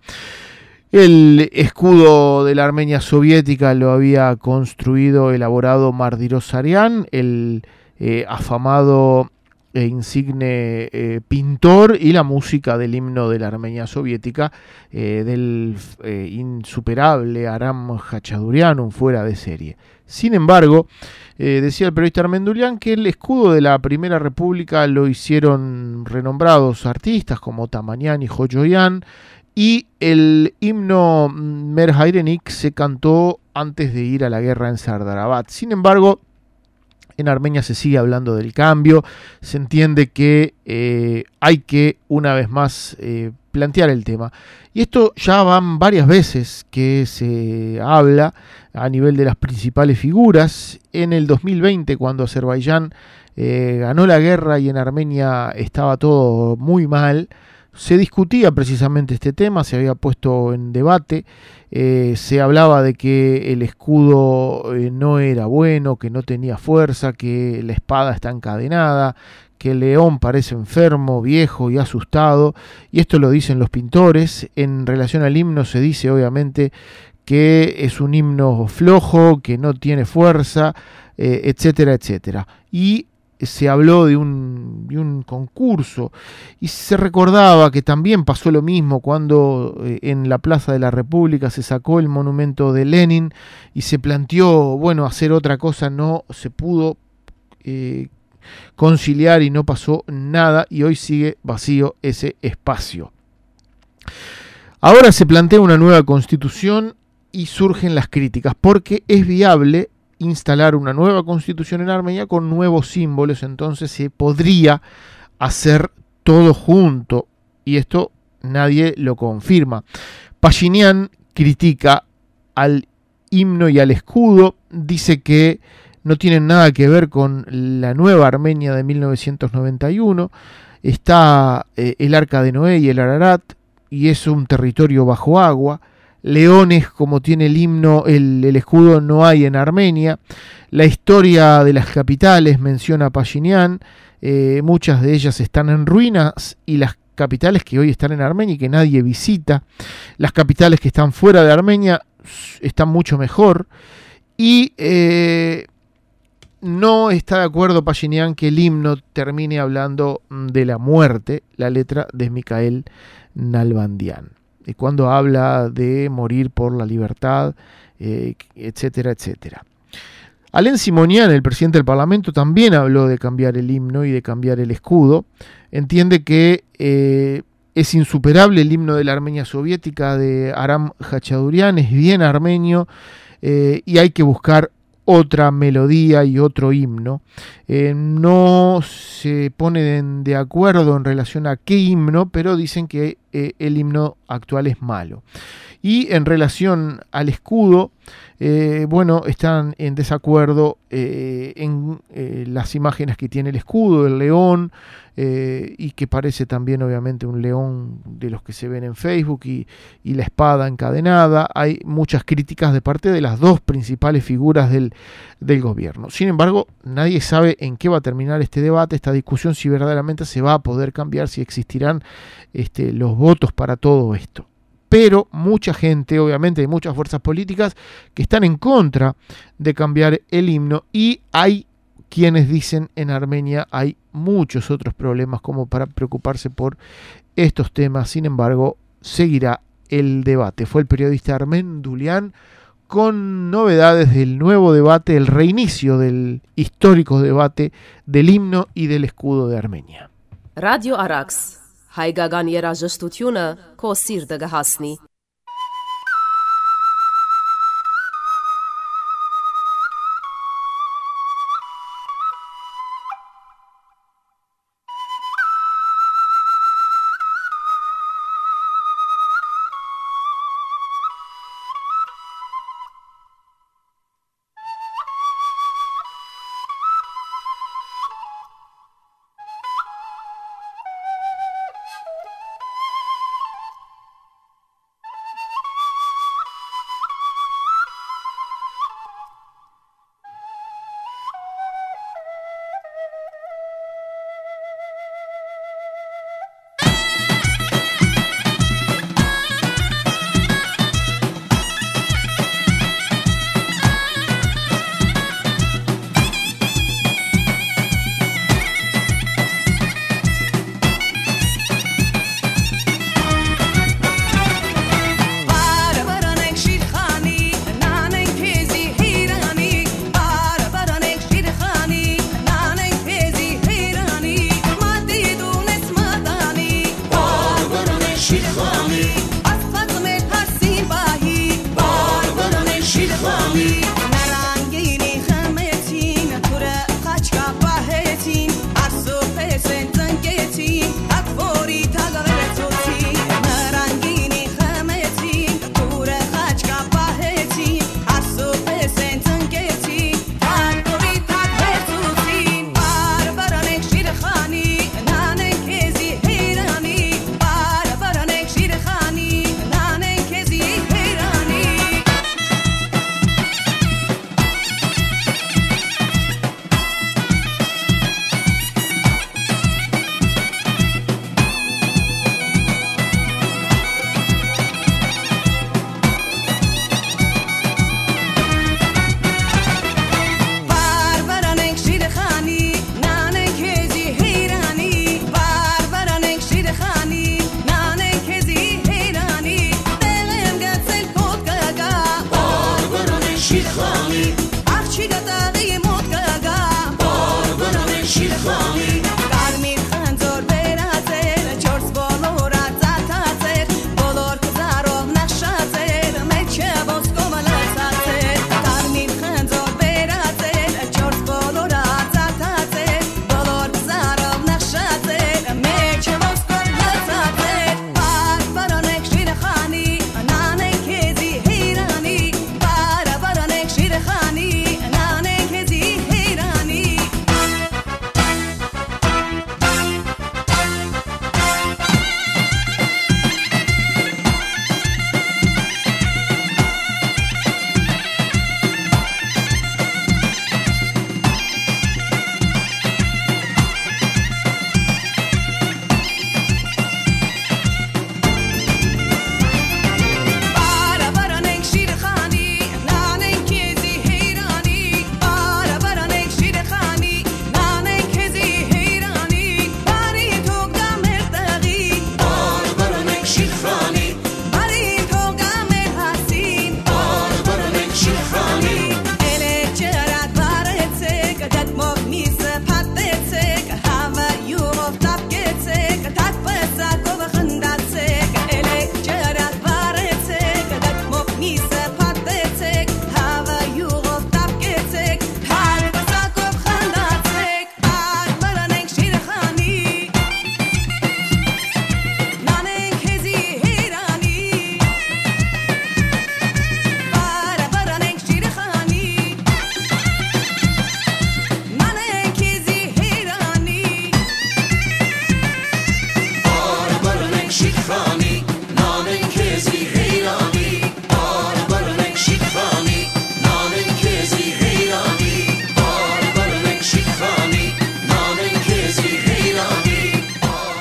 El escudo de la Armenia soviética lo había construido, elaborado Mardirosarian, el eh, afamado e insigne eh, pintor, y la música del himno de la Armenia soviética eh, del eh, insuperable Aram Khachaturian, un fuera de serie. Sin embargo, eh, decía el periodista Armén Dulián que el escudo de la Primera República lo hicieron renombrados artistas como Tamanian y Jojoyan, y el himno Mer Hayrenik se cantó antes de ir a la guerra en Sardarabad. Sin embargo, en Armenia se sigue hablando del cambio, se entiende que eh, hay que una vez más eh, plantear el tema. Y esto ya van varias veces que se habla a nivel de las principales figuras. En el dos mil veinte, cuando Azerbaiyán eh, ganó la guerra y en Armenia estaba todo muy mal, se discutía precisamente este tema, se había puesto en debate, eh, se hablaba de que el escudo eh, no era bueno, que no tenía fuerza, que la espada está encadenada, que el león parece enfermo, viejo y asustado, y esto lo dicen los pintores. En relación al himno se dice obviamente que es un himno flojo, que no tiene fuerza, eh, etcétera, etcétera. Y se habló de un, de un concurso y se recordaba que también pasó lo mismo cuando eh, en la Plaza de la República se sacó el monumento de Lenin y se planteó, bueno, hacer otra cosa, no se pudo eh, conciliar y no pasó nada y hoy sigue vacío ese espacio. Ahora se plantea una nueva constitución y surgen las críticas porque es viable instalar una nueva constitución en Armenia con nuevos símbolos, entonces se podría hacer todo junto y esto nadie lo confirma. Pashinyan critica al himno y al escudo, dice que no tienen nada que ver con la nueva Armenia de mil novecientos noventa y uno, está eh, el Arca de Noé y el Ararat y es un territorio bajo agua. leones como tiene el himno, el, el escudo, no hay en Armenia. La historia de las capitales menciona Pashinyan, eh, muchas de ellas están en ruinas, y las capitales que hoy están en Armenia y que nadie visita, las capitales que están fuera de Armenia están mucho mejor, y eh, no está de acuerdo Pashinyan que el himno termine hablando de la muerte, la letra de Mikhail Nalbandian, y cuando habla de morir por la libertad, eh, etcétera, etcétera. Alen Simonian, el presidente del Parlamento, también habló de cambiar el himno y de cambiar el escudo. Entiende que eh, es insuperable el himno de la Armenia soviética de Aram Hachadurian, es bien armenio, eh, y hay que buscar otra melodía y otro himno. Eh, no se ponen de acuerdo en relación a qué himno, pero dicen que eh, el himno actual es malo. Y en relación al escudo, eh, bueno, están en desacuerdo eh, en eh, las imágenes que tiene el escudo, el león, eh, y que parece también obviamente un león de los que se ven en Facebook, y, y la espada encadenada. Hay muchas críticas de parte de las dos principales figuras del, del gobierno. Sin embargo, nadie sabe en qué va a terminar este debate, esta discusión, si verdaderamente se va a poder cambiar, si existirán este, los votos para todo esto. Pero mucha gente, obviamente, hay muchas fuerzas políticas que están en contra de cambiar el himno, y hay quienes dicen en Armenia hay muchos otros problemas como para preocuparse por estos temas. Sin embargo, seguirá el debate. Fue el periodista Armen Dulian con novedades del nuevo debate, el reinicio del histórico debate del himno y del escudo de Armenia. Radio Arax. Հայկական երաժշտությունը քո սիրտը կհասնի։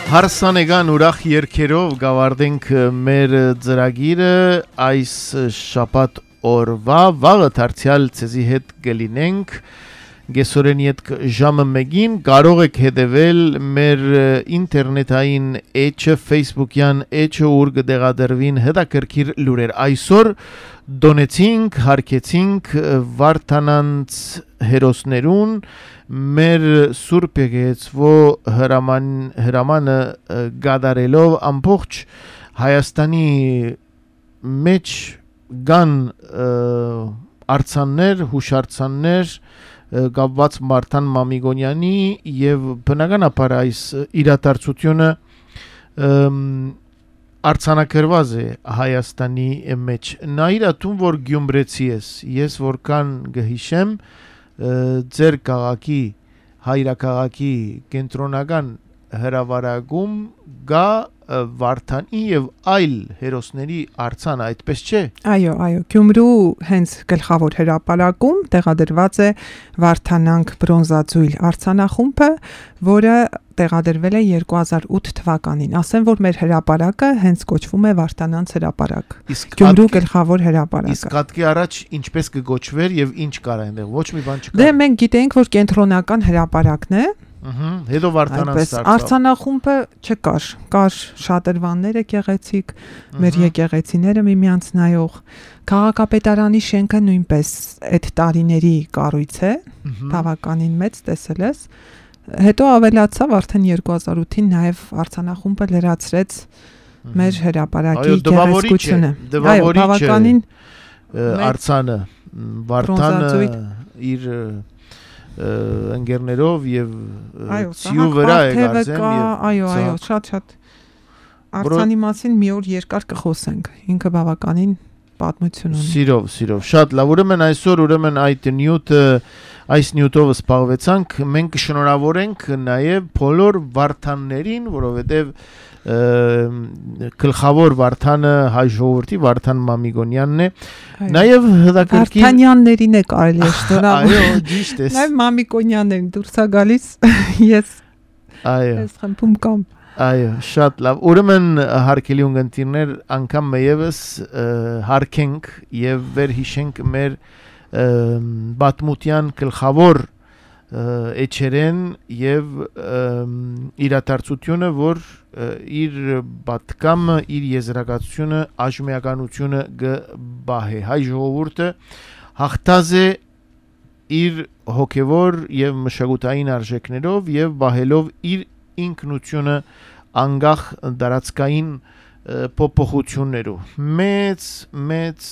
Հարսանեգան ուրախ երգերով գավարդենք մեր ծրագիրը այս շաբաթ օրվա վաղը դարձյալ ցեզի հետ կլինենք գեսորենի հետ ժամը մեկին կարող եք հետևել մեր ինտերնետային էջը Facebook-յան էջը ուր կդեղադրվին հետաքրքիր լուրեր այսօր դոնեցինք հարկեցինք Վարդանանց հերոսներուն մեր Սուրբ Եկեղեցվո հրաման հրամանը գադարելով ամբողջ Հայաստանի մեջ կան արձաններ, հուշարձաններ կապված Մարտան Մամիկոնյանի եւ բնականաբար այս իրադարձությունը արձանագրված է Հայաստանի մեջ նայր ատում որ Գյումրեցի ես ես որքան գհիշեմ ձեր քաղաքի հայրաքաղաքի կենտրոնական հրավարակում գա Վարդանի եւ այլ հերոսների արձանը այդպես չէ Այո, այո, Գյումրու հենց գլխավոր հրապարակում տեղադրված է Վարդանանք բրոնզաձույլ արձանախումբը, որը տեղադրվել է երկու հազար ութ թվականին։ Ասեմ, որ մեր հրապարակը հենց կոչվում է Վարդանանց հրապարակ։ Գյումրու գլխավոր հրապարակը։ Իսկ հատկի առաջ ինչպես կգոչվեր եւ ինչ կար այնտեղ, ոչ մի բան չկա։ Դե մենք գիտենք, որ կենտրոնական հրապարակն է։ Ահա, հետո Վարդանանց դարձավ։ Արձանախումբը չկար, կար շատրվանները գեղեցիկ, մեր եկեղեցիները միմյանց նայող։ Քաղաքապետարանի շենքը նույնպես այդ տարիների կառույց է, բավականին մեծ տեսել ես։ Հետո ավելացավ արդեն երկու հազար ութին նաև արձանախումբը լրացրեց մեր հրապարակի գեղեցկությունը։ Այո, բավականին արձանը Վարդանը իր ընկերներով եւ ցիու վրա է գարզեմ եւ այո այո շատ-շատ արձանի մասին մի օր երկար կխոսենք ինքը բավականին պատմություն ունի Սիրով սիրով շատ լավ ուրեմն այսօր ուրեմն այդ նյութը այս նյութով սպառվեցանք մենք կշնորհավորենք նաեւ բոլոր վարդաններին որովհետեւ գլխավոր Վարդանը հայ ժողովրդի Վարդան Մամիկոնյանն է նաև հետաքրքիր Վարդանյաններին է կարելի շնորհավորել այո ճիշտ է նաև Մամիկոնյաններին դուրս է գալիս ես այո ես խմբում կամ այո շատ լավ ուրեմն հարգելի ունգընտիրներ անգամ մեևս հարգենք եւ վերհիշենք մեր բաթմուտյան գլխավոր էջերեն եւ իրադարձությունը որ իր պատկամը իր եզրակացությունը աջմիականությունը գբահե հայ ժողովուրդը հաղթած է իր հոգեվոր եւ մշակութային արժեքներով եւ բահելով իր ինքնությունը անգախ դարածքային փոփոխություններով մեծ մեծ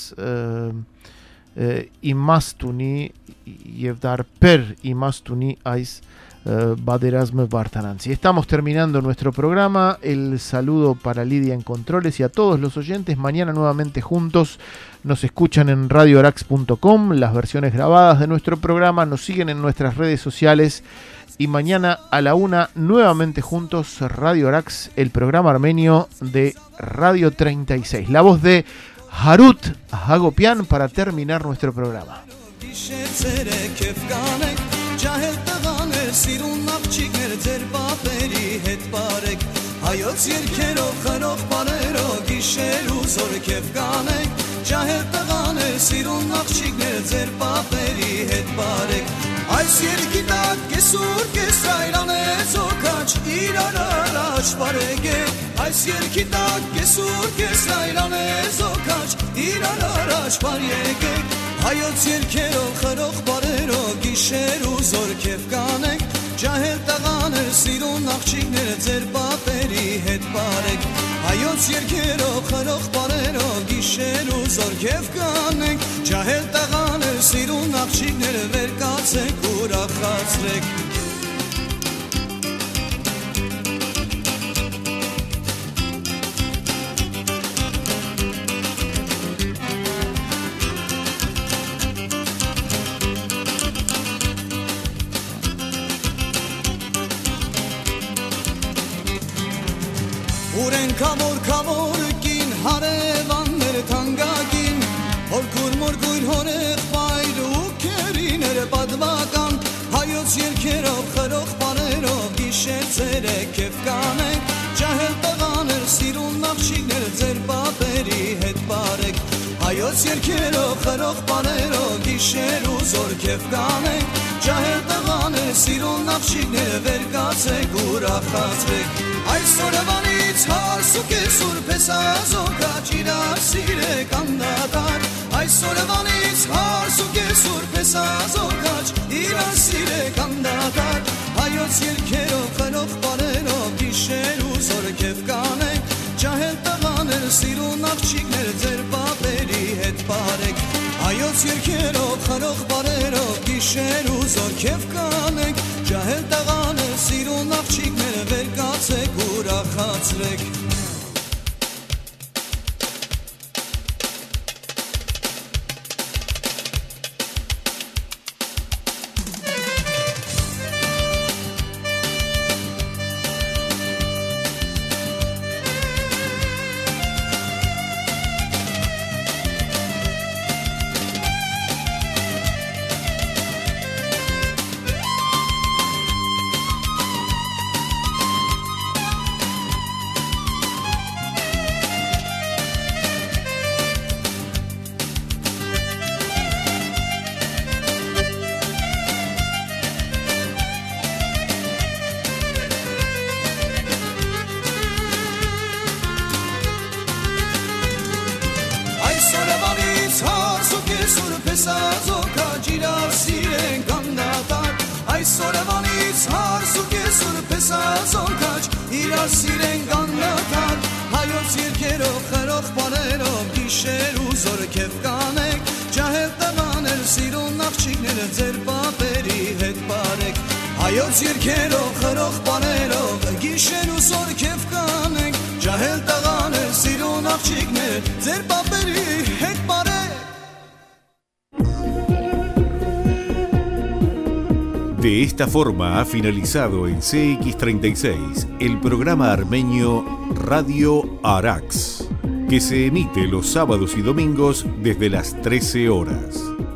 իմաստ ունի եւ դարբեր իմաստ ունի այս Badrazme Vardhananzi. Estamos terminando nuestro programa. El saludo para Lidia en Controles y a todos los oyentes. Mañana nuevamente juntos nos escuchan en radio arax punto com, las versiones grabadas de nuestro programa, nos siguen en nuestras redes sociales y mañana a la una nuevamente juntos Radio Arax, el programa armenio de Radio treinta y seis. La voz de Harut Hagopian para terminar nuestro programa. Սիրուն աղջիկներ ձեր բապերի հետ բարեք հայոց երկերով խնող բարերով գիշեր ու զոր կեվ կանեք ջահել տղաներ սիրուն աղջիկներ ձեր բապերի հետ բարեք այս երկի տակ կեսուր կեսրայլան է զոքաչ իրար առաջ բարեգեք այս երկի տակ կեսուր կեսրայլան է զոքաչ իրար առաջ բարեգեք հայոց երկերով խնող բարերով գիշեր ու զոր կեվ կանեք ջահել տղաներ սիրուն աղջիկներ ձեր բապերի հետ բարեք հայոց երկերով խնող բարերով գիշեր ու զոր կեվ կանեք ջահել տղաներ սիրուն աղջիկներ վեր կացեք ուրախացրեք Kamor kamor kin harevanner tangagin Horkur morgur horek bayru keriner badvagan Hayot yerkerov kharokh banerov gishet zere kefkanek հայոց երկերով խրող բաներով գիշեր ու զոր քեվ կանենք ջահել տղաներ սիրուն նախշիկները վեր կացեք ուրախացրեք այսօր ավանից հարս ու կեսուր պես ազոքաչ իրար սիրեք անդադար այսօր ավանից հարս ու կեսուր պես ազոքաչ իրար սիրեք անդադար հայոց երկերով խրող բաներով գիշեր ու զոր քեվ կանենք ջահել տղաներ սիրուն աղջիկներ ձեր պապերի հետ բարեք հայոց երկերով խրող բարերով գիշեր ու զոր քեվ կանենք ջահել տղաներ սիրուն աղջիկներ վեր կացեք ուրախացրեք հայոց երկերով խրող բաներով գիշեր ու զոր քեվ կանենք ջահել տղաներ սիրուն աղջիկներ ձեր պապերի հետ բարեք De esta forma ha finalizado en C X treinta y seis el programa armenio Radio Arax, que se emite los sábados y domingos desde las trece horas.